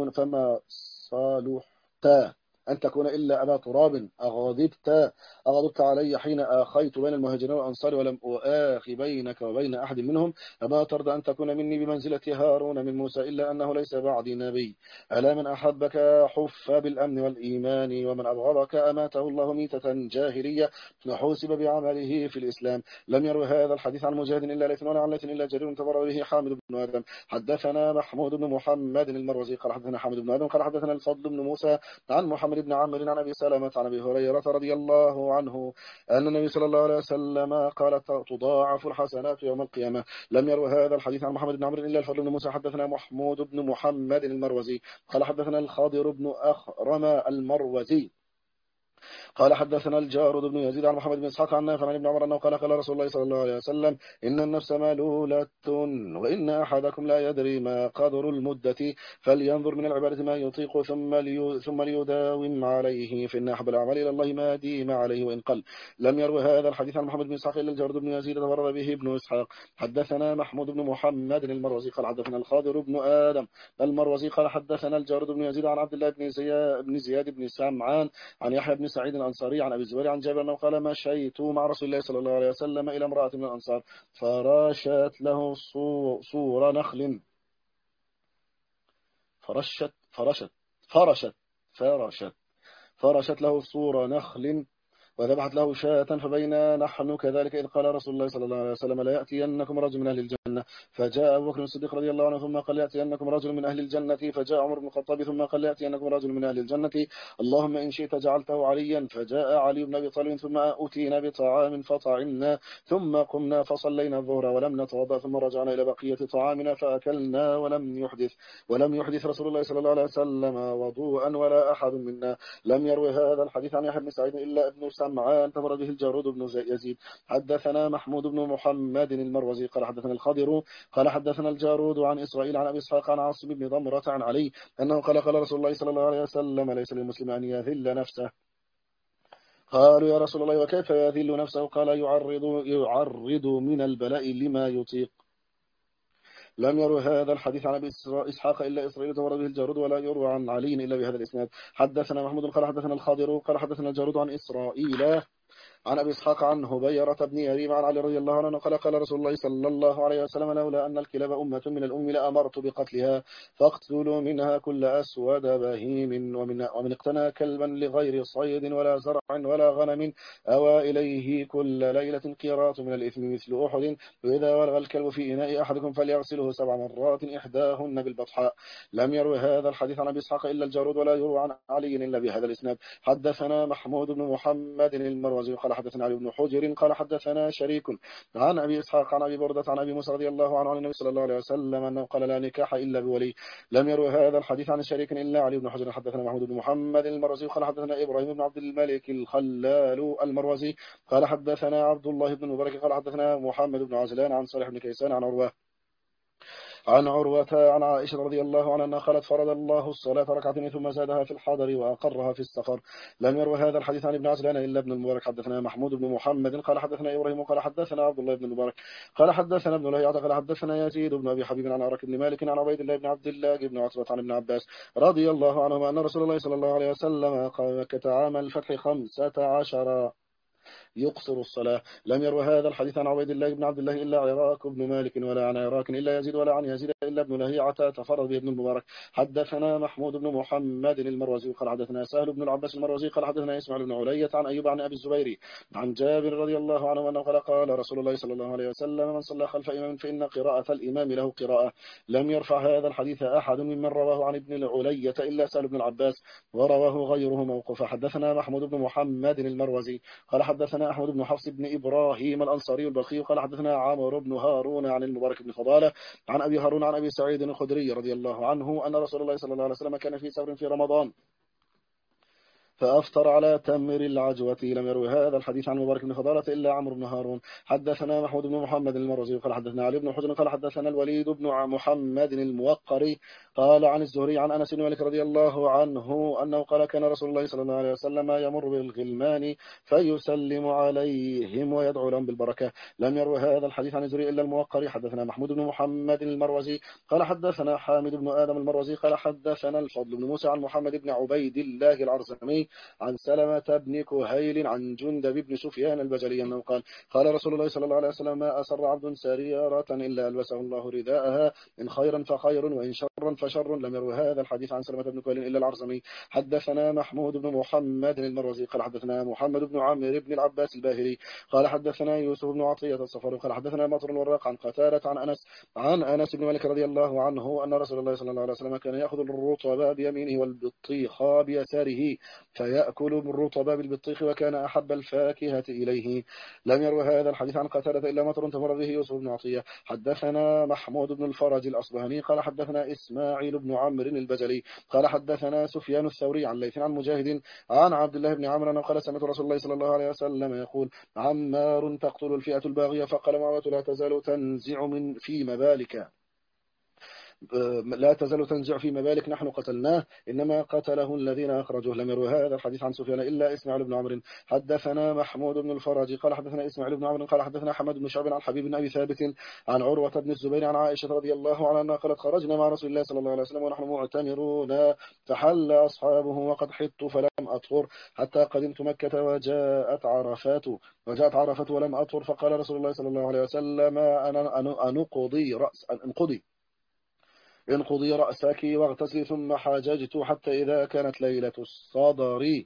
أن تكون إلا أبا تراب. أغضبت علي حين آخيت بين المهاجرين والأنصار ولم أؤاخ بينك وبين أحد منهم؟ أما ترضى أن تكون مني بمنزلة هارون من موسى إلا أنه ليس بعدي نبي؟ ألا من أحبك حف بالأمن والإيمان، ومن أبغضك أماته الله ميتة جاهلية وحوسب بعمله في الإسلام. لم يروي هذا الحديث عن مجاهد إلا ليث ولا عن ليث إلا جرير تبرأ به حامد بن آدم. حدثنا محمود بن محمد المروزي قال حدثنا حامد بن آدم قال حدثنا الفضل بن موسى عن محمد بن عمرو عن أبي سلمة عن أبي هريرة رضي الله عنه أن النبي صلى الله عليه وسلم قال: تضاعف الحسنات يوم القيامة. لم يروي هذا الحديث عن محمد بن عمرو إلا الفضل بن موسى. حدثنا محمود بن محمد المروزي قال حدثنا الخاضر بن أخرم المروزي قال حدثنا الجارود بن يزيد عن محمد بن اسحاق عن نافع عن ابن عمر انه قال رسول الله صلى الله عليه وسلم ان النفس ملولة وان احدكم لا يدري ما قدر المدة فلينظر من العبادة ما يطيق ثم ليداوم عليه فان احب الاعمال الى الله ما ديم عليه وان قل. لم يروي هذا الحديث عن محمد بن اسحاق الا الجارود بن يزيد تفرد به ابن اسحاق. حدثنا محمود بن محمد المروزي قال حدثنا الخاضر بن ادم المروزي قال حدثنا الجارود بن يزيد عن عبد الله بن زياد بن سمعان عن يحيى بن سعيد الأنصاري عن أبي الزبير عن جابر أنه قال مشيت مع رسول الله صلى الله عليه وسلم إلى امرأة من الأنصار فراشت له صور نخل فرشت فرشت فرشت له صور نخل وذبحت له شاة فبينا نحن كذلك إذ قال رسول الله صلى الله عليه وسلم لا يأتينكم رجل من أهل الجنة فجاء أبو بكر الصديق رضي الله عنه ثم قال يأتينكم رجل من أهل الجنة فجاء عمر بن الخطاب ثم قال يأتينكم رجل من أهل الجنة اللهم إن شئت جعلته عليا فجاء علي بن أبي طالب ثم أتينا بطعام فطعمنا ثم قمنا فصلينا الظهر ولم نتوضأ ثم رجعنا إلى بقية طعامنا فأكلنا ولم يحدث رسول الله صلى الله عليه وسلم وضوءا ولا أحد منا. لم يروي هذا الحديث عن يحيى بن سعيد إلا ابن سمعان تفرد به الجارود بن يزيد. حدثنا محمود بن محمد المروزي قال حدثنا الخضر قال حدثنا الجارود عن إسرائيل عن أبي إسحاق عن عاصم بن ضمرة عن علي أنه قال رسول الله صلى الله عليه وسلم ليس للمسلم أن يذل نفسه. قالوا يا رسول الله وكيف يذل نفسه؟ قال يعرض من البلاء لما يطيق. لم يروي هذا الحديث عن ابي اسحاق الا اسرائيل تورد به الجارود ولا يروى عن علي الا بهذا الاسناد. حدثنا محمود قال حدثنا الخاضر قال حدثنا الجارود عن اسرائيل عن أبي إسحاق عن هبيرة بن يريم عن علي رضي الله عنه قال رسول الله صلى الله عليه وسلم لولا أن الكلاب أمة من الأم لأمرت بقتلها فاقتلوا منها كل أسود بهيم ومن اقتنى كلبا لغير صيد ولا زرع ولا غنم أوى إليه كل ليلة قيراط من الإثم مثل أحد وإذا ولغ الكلب في إناء أحدكم فليغسله 7 مرات إحداهن بالبطحاء. لم يروي هذا الحديث عن أبي إسحاق إلا الجارود ولا يروى عن علي إلا بهذا الإسناد. حدثنا محمود بن محمد المروزي قال حدثنا علي بن حجر قال حدثنا شريك عن أبي إسحاق عن أبي بردة عن أبي موسى رضي الله عنه عن النبي صلى الله عليه وسلم أنه قال لا نكاح إلا بولي. لم يروي هذا الحديث عن شريك إلا علي بن حجر. حدثنا محمود بن محمد المروزي قال حدثنا إبراهيم بن عبد الملك الخلال المروزي قال حدثنا عبد الله بن مبارك قال حدثنا محمد بن عزلان عن صالح بن كيسان عن عروة عن عائشة رضي الله عنها أنها قالت فرض الله الصلاة ركعتين ثم زادها في الحضر وأقرها في السفر. لم يروي هذا الحديث عن ابن عجلان إلا ابن المبارك. حدثنا محمود بن محمد قال حدثنا إبراهيم قال حدثنا عبد الله بن المبارك قال حدثنا ابن لهيعة قال حدثنا يزيد بن أبي حبيب عن عراك بن مالك عن عبيد الله بن عبد الله بن عتبة عن ابن عباس رضي الله عنهما أن رسول الله صلى الله عليه وسلم قال مكة عام الفتح 15 يقصر الصلاة. لم يروي هذا الحديث عن عبيد الله بن عبد الله إلا عراك بن مالك ولا عن عراك إلا يزيد ولا عن يزيد إلا ابن لهيعة تفرد به ابن المبارك. حدثنا محمود بن محمد المروزي قال حدثنا سهل بن العباس المروزي قال حدثنا إسماعيل بن علية عن أيوب عن أبي الزبير عن جابر رضي الله عنه أنه قال رسول الله صلى الله عليه وسلم من صلى خلف إمام فإن قراءة الإمام له قراءة. لم يرفع هذا الحديث أحد ممن رواه عن ابن العلية إلا سهل بن العباس ورواه غيره موقوفا. حدثنا محمود بن محمد المروزي قال حدثنا أحمد بن حفص بن إبراهيم الأنصاري البلخي قال حدثنا عمرو بن هارون عن المبارك بن فضالة عن أبي هارون عن أبي سعيد الخدري رضي الله عنه أن رسول الله صلى الله عليه وسلم كان في سفر في رمضان فأفطر على تمر العجوة. لم يروي هذا الحديث عن مبارك بن فضالة إلا عمرو بن هارون. حدثنا محمود بن محمد المروزي قال حدثنا علي بن حجر قال حدثنا الوليد بن محمد الموقري قال عن الزهري عن أنس بن مالك رضي الله عنه أنه قال كان رسول الله صلى الله عليه وسلم يمر بالغلمان فيسلم عليهم ويدعو لهم بالبركة. لم يروي هذا الحديث عن الزهري إلا الموقري. حدثنا محمود بن محمد المروزي قال حدثنا حامد بن آدم المروزي قال حدثنا الفضل بن موسى عن محمد بن عبيد الله العرزمي عن سلمة بن كهيل عن جندب بن سفيان البجلي أنه قال رسول الله صلى الله عليه وسلم ما أسر عبد سريرة إلا ألبسه الله رداءها إن خيرا فخير وإن شرا فشر. لم يروي هذا الحديث عن سلمة بن كهيل إلا العرزمي. حدثنا محمود بن محمد المروزي قال حدثنا محمد بن عمرو بن العباس الباهلي قال حدثنا يوسف بن عطية الصفر قال حدثنا مطر الوراق عن قتادة عن أنس بن مالك رضي الله عنه أن رسول الله صلى الله عليه وسلم كان يأخذ الرطب بيمينه والبطيخ بيساره فيأكل بالرطب بالبطيخ وكان أحب الفاكهة إليه. لم يروي هذا الحديث عن قتادة إلا مطر تفرد به يوسف بن عطية. حدثنا محمود بن الفرج الأصبهاني قال حدثنا إسماعيل بن عمرو البجلي قال حدثنا سفيان الثوري عن ليث عن مجاهد عن عبد الله بن عمرو قال سمعت رسول الله صلى الله عليه وسلم يقول عمار تقتل الفئة الباغية. فقال معاوية لا تزال تنزع من في مبالك لا تزال تنزع في مبالك نحن قتلناه إنما قتله الذين أخرجوه. لم يروي هذا الحديث عن سفيان إلا إسماعيل بن عمرو. حدثنا محمود بن الفرج قال حدثنا إسماعيل بن عمرو قال حدثنا حماد بن شعب عن حبيب بن أبي ثابت عن عروة بن الزبير عن عائشة رضي الله عنها قالت خرجنا مع رسول الله صلى الله عليه وسلم ونحن معتمرون فحل أصحابه وقد حدت فلم أطهر حتى قدمت مكة وجاءت عرفة ولم أطهر. فقال رسول الله صلى الله عليه وسلم انقضي رأسك واغتسلي ثم حاججت حتى إذا كانت ليلة الصدر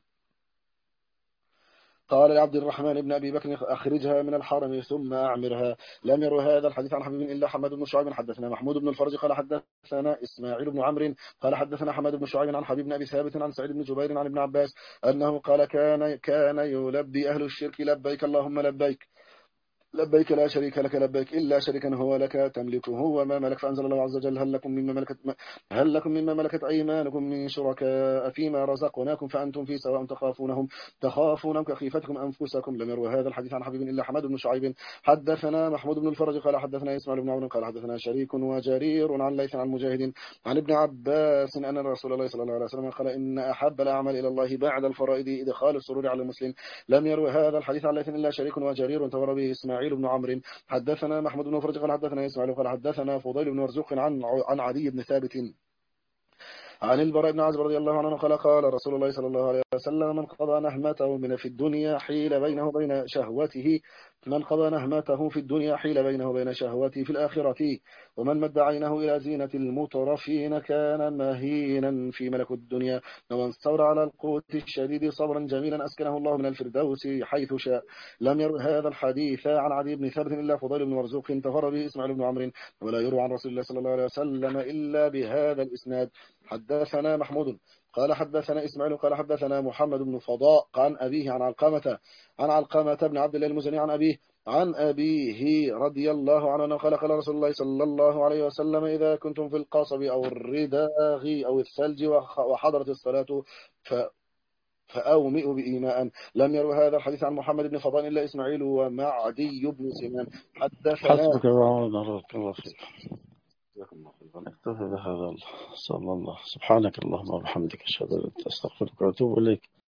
قال لعبد الرحمن بن أبي بكر أخرجها من الحرم ثم أعمرها. لم يروا هذا الحديث عن حبيب إلا حماد بن شعيب. حدثنا محمود بن الفرج قال حدثنا إسماعيل بن عمرو قال حدثنا حماد بن شعيب عن حبيب بن أبي ثابت عن سعيد بن جبير عن ابن عباس أنه قال كان يلبي أهل الشرك لبيك اللهم لبيك لا شريك لك لبيك إلا شريكا هو لك تملكه وما ملك. فأنزل الله عز وجل هل لكم مما ملكت أيمانكم من شركاء فيما رزقناكم فأنتم في سواء تخافونهم كخيفتكم أنفسكم. لم يروى هذا الحديث عن حبيب إلا حماد بن شعيب. حدثنا محمود بن الفرج قال حدثنا إسماعيل بن عمرو قال حدثنا شريك وجرير عن ليث عن مجاهد عن ابن عباس أن رسول الله صلى الله عليه وسلم قال إن أحب الأعمال إلى الله بعد الفرائض إدخال السرور على المسلم. لم يروى هذا الحديث عن ليث إلا شريك وجرير تور به إسماعيل بن عمرو. حدثنا محمود بن فرج قال حدثنا إسماعيل قال حدثنا فضيل بن مرزوق عن عدي بن ثابت عن البراء بن عازب رضي الله عنه قال قال رسول الله صلى الله عليه وسلم من قضى نهمته من في الدنيا حيل بينه وبين شهوته في الآخرة ومن مد عينه إلى زينة المترفين كان مهينا في ملك الدنيا ومن صبر على القوت الشديد صبرا جميلا أسكنه الله من الفردوس حيث شاء. لم يروي هذا الحديث عن عدي بن ثابت إلا فضيل بن مرزوق تفر به إسماعيل بن عمرو ولا يروى عن رسول الله صلى الله عليه وسلم إلا بهذا الإسناد. حدثنا محمود قال حدثنا إسماعيل قال حدثنا محمد بن فضاء عن أبيه عن علقمة بن عبد الله المزني عن أبيه رضي الله عنه قال قال رسول الله صلى الله عليه وسلم إذا كنتم في القصب أو الرداغ أو الثلج وحضرت الصلاة فأومئوا بإيماء. لم يروا هذا الحديث عن محمد بن فضاء إلا إسماعيل ومعدي بن سنان. حدثنا حسبك الله بارك الله فيك. اكتفي بهذا. صلى الله. سبحانك اللهم وبحمدك أشهد أن لا إله إلا أنت أستغفرك وأتوب إليك.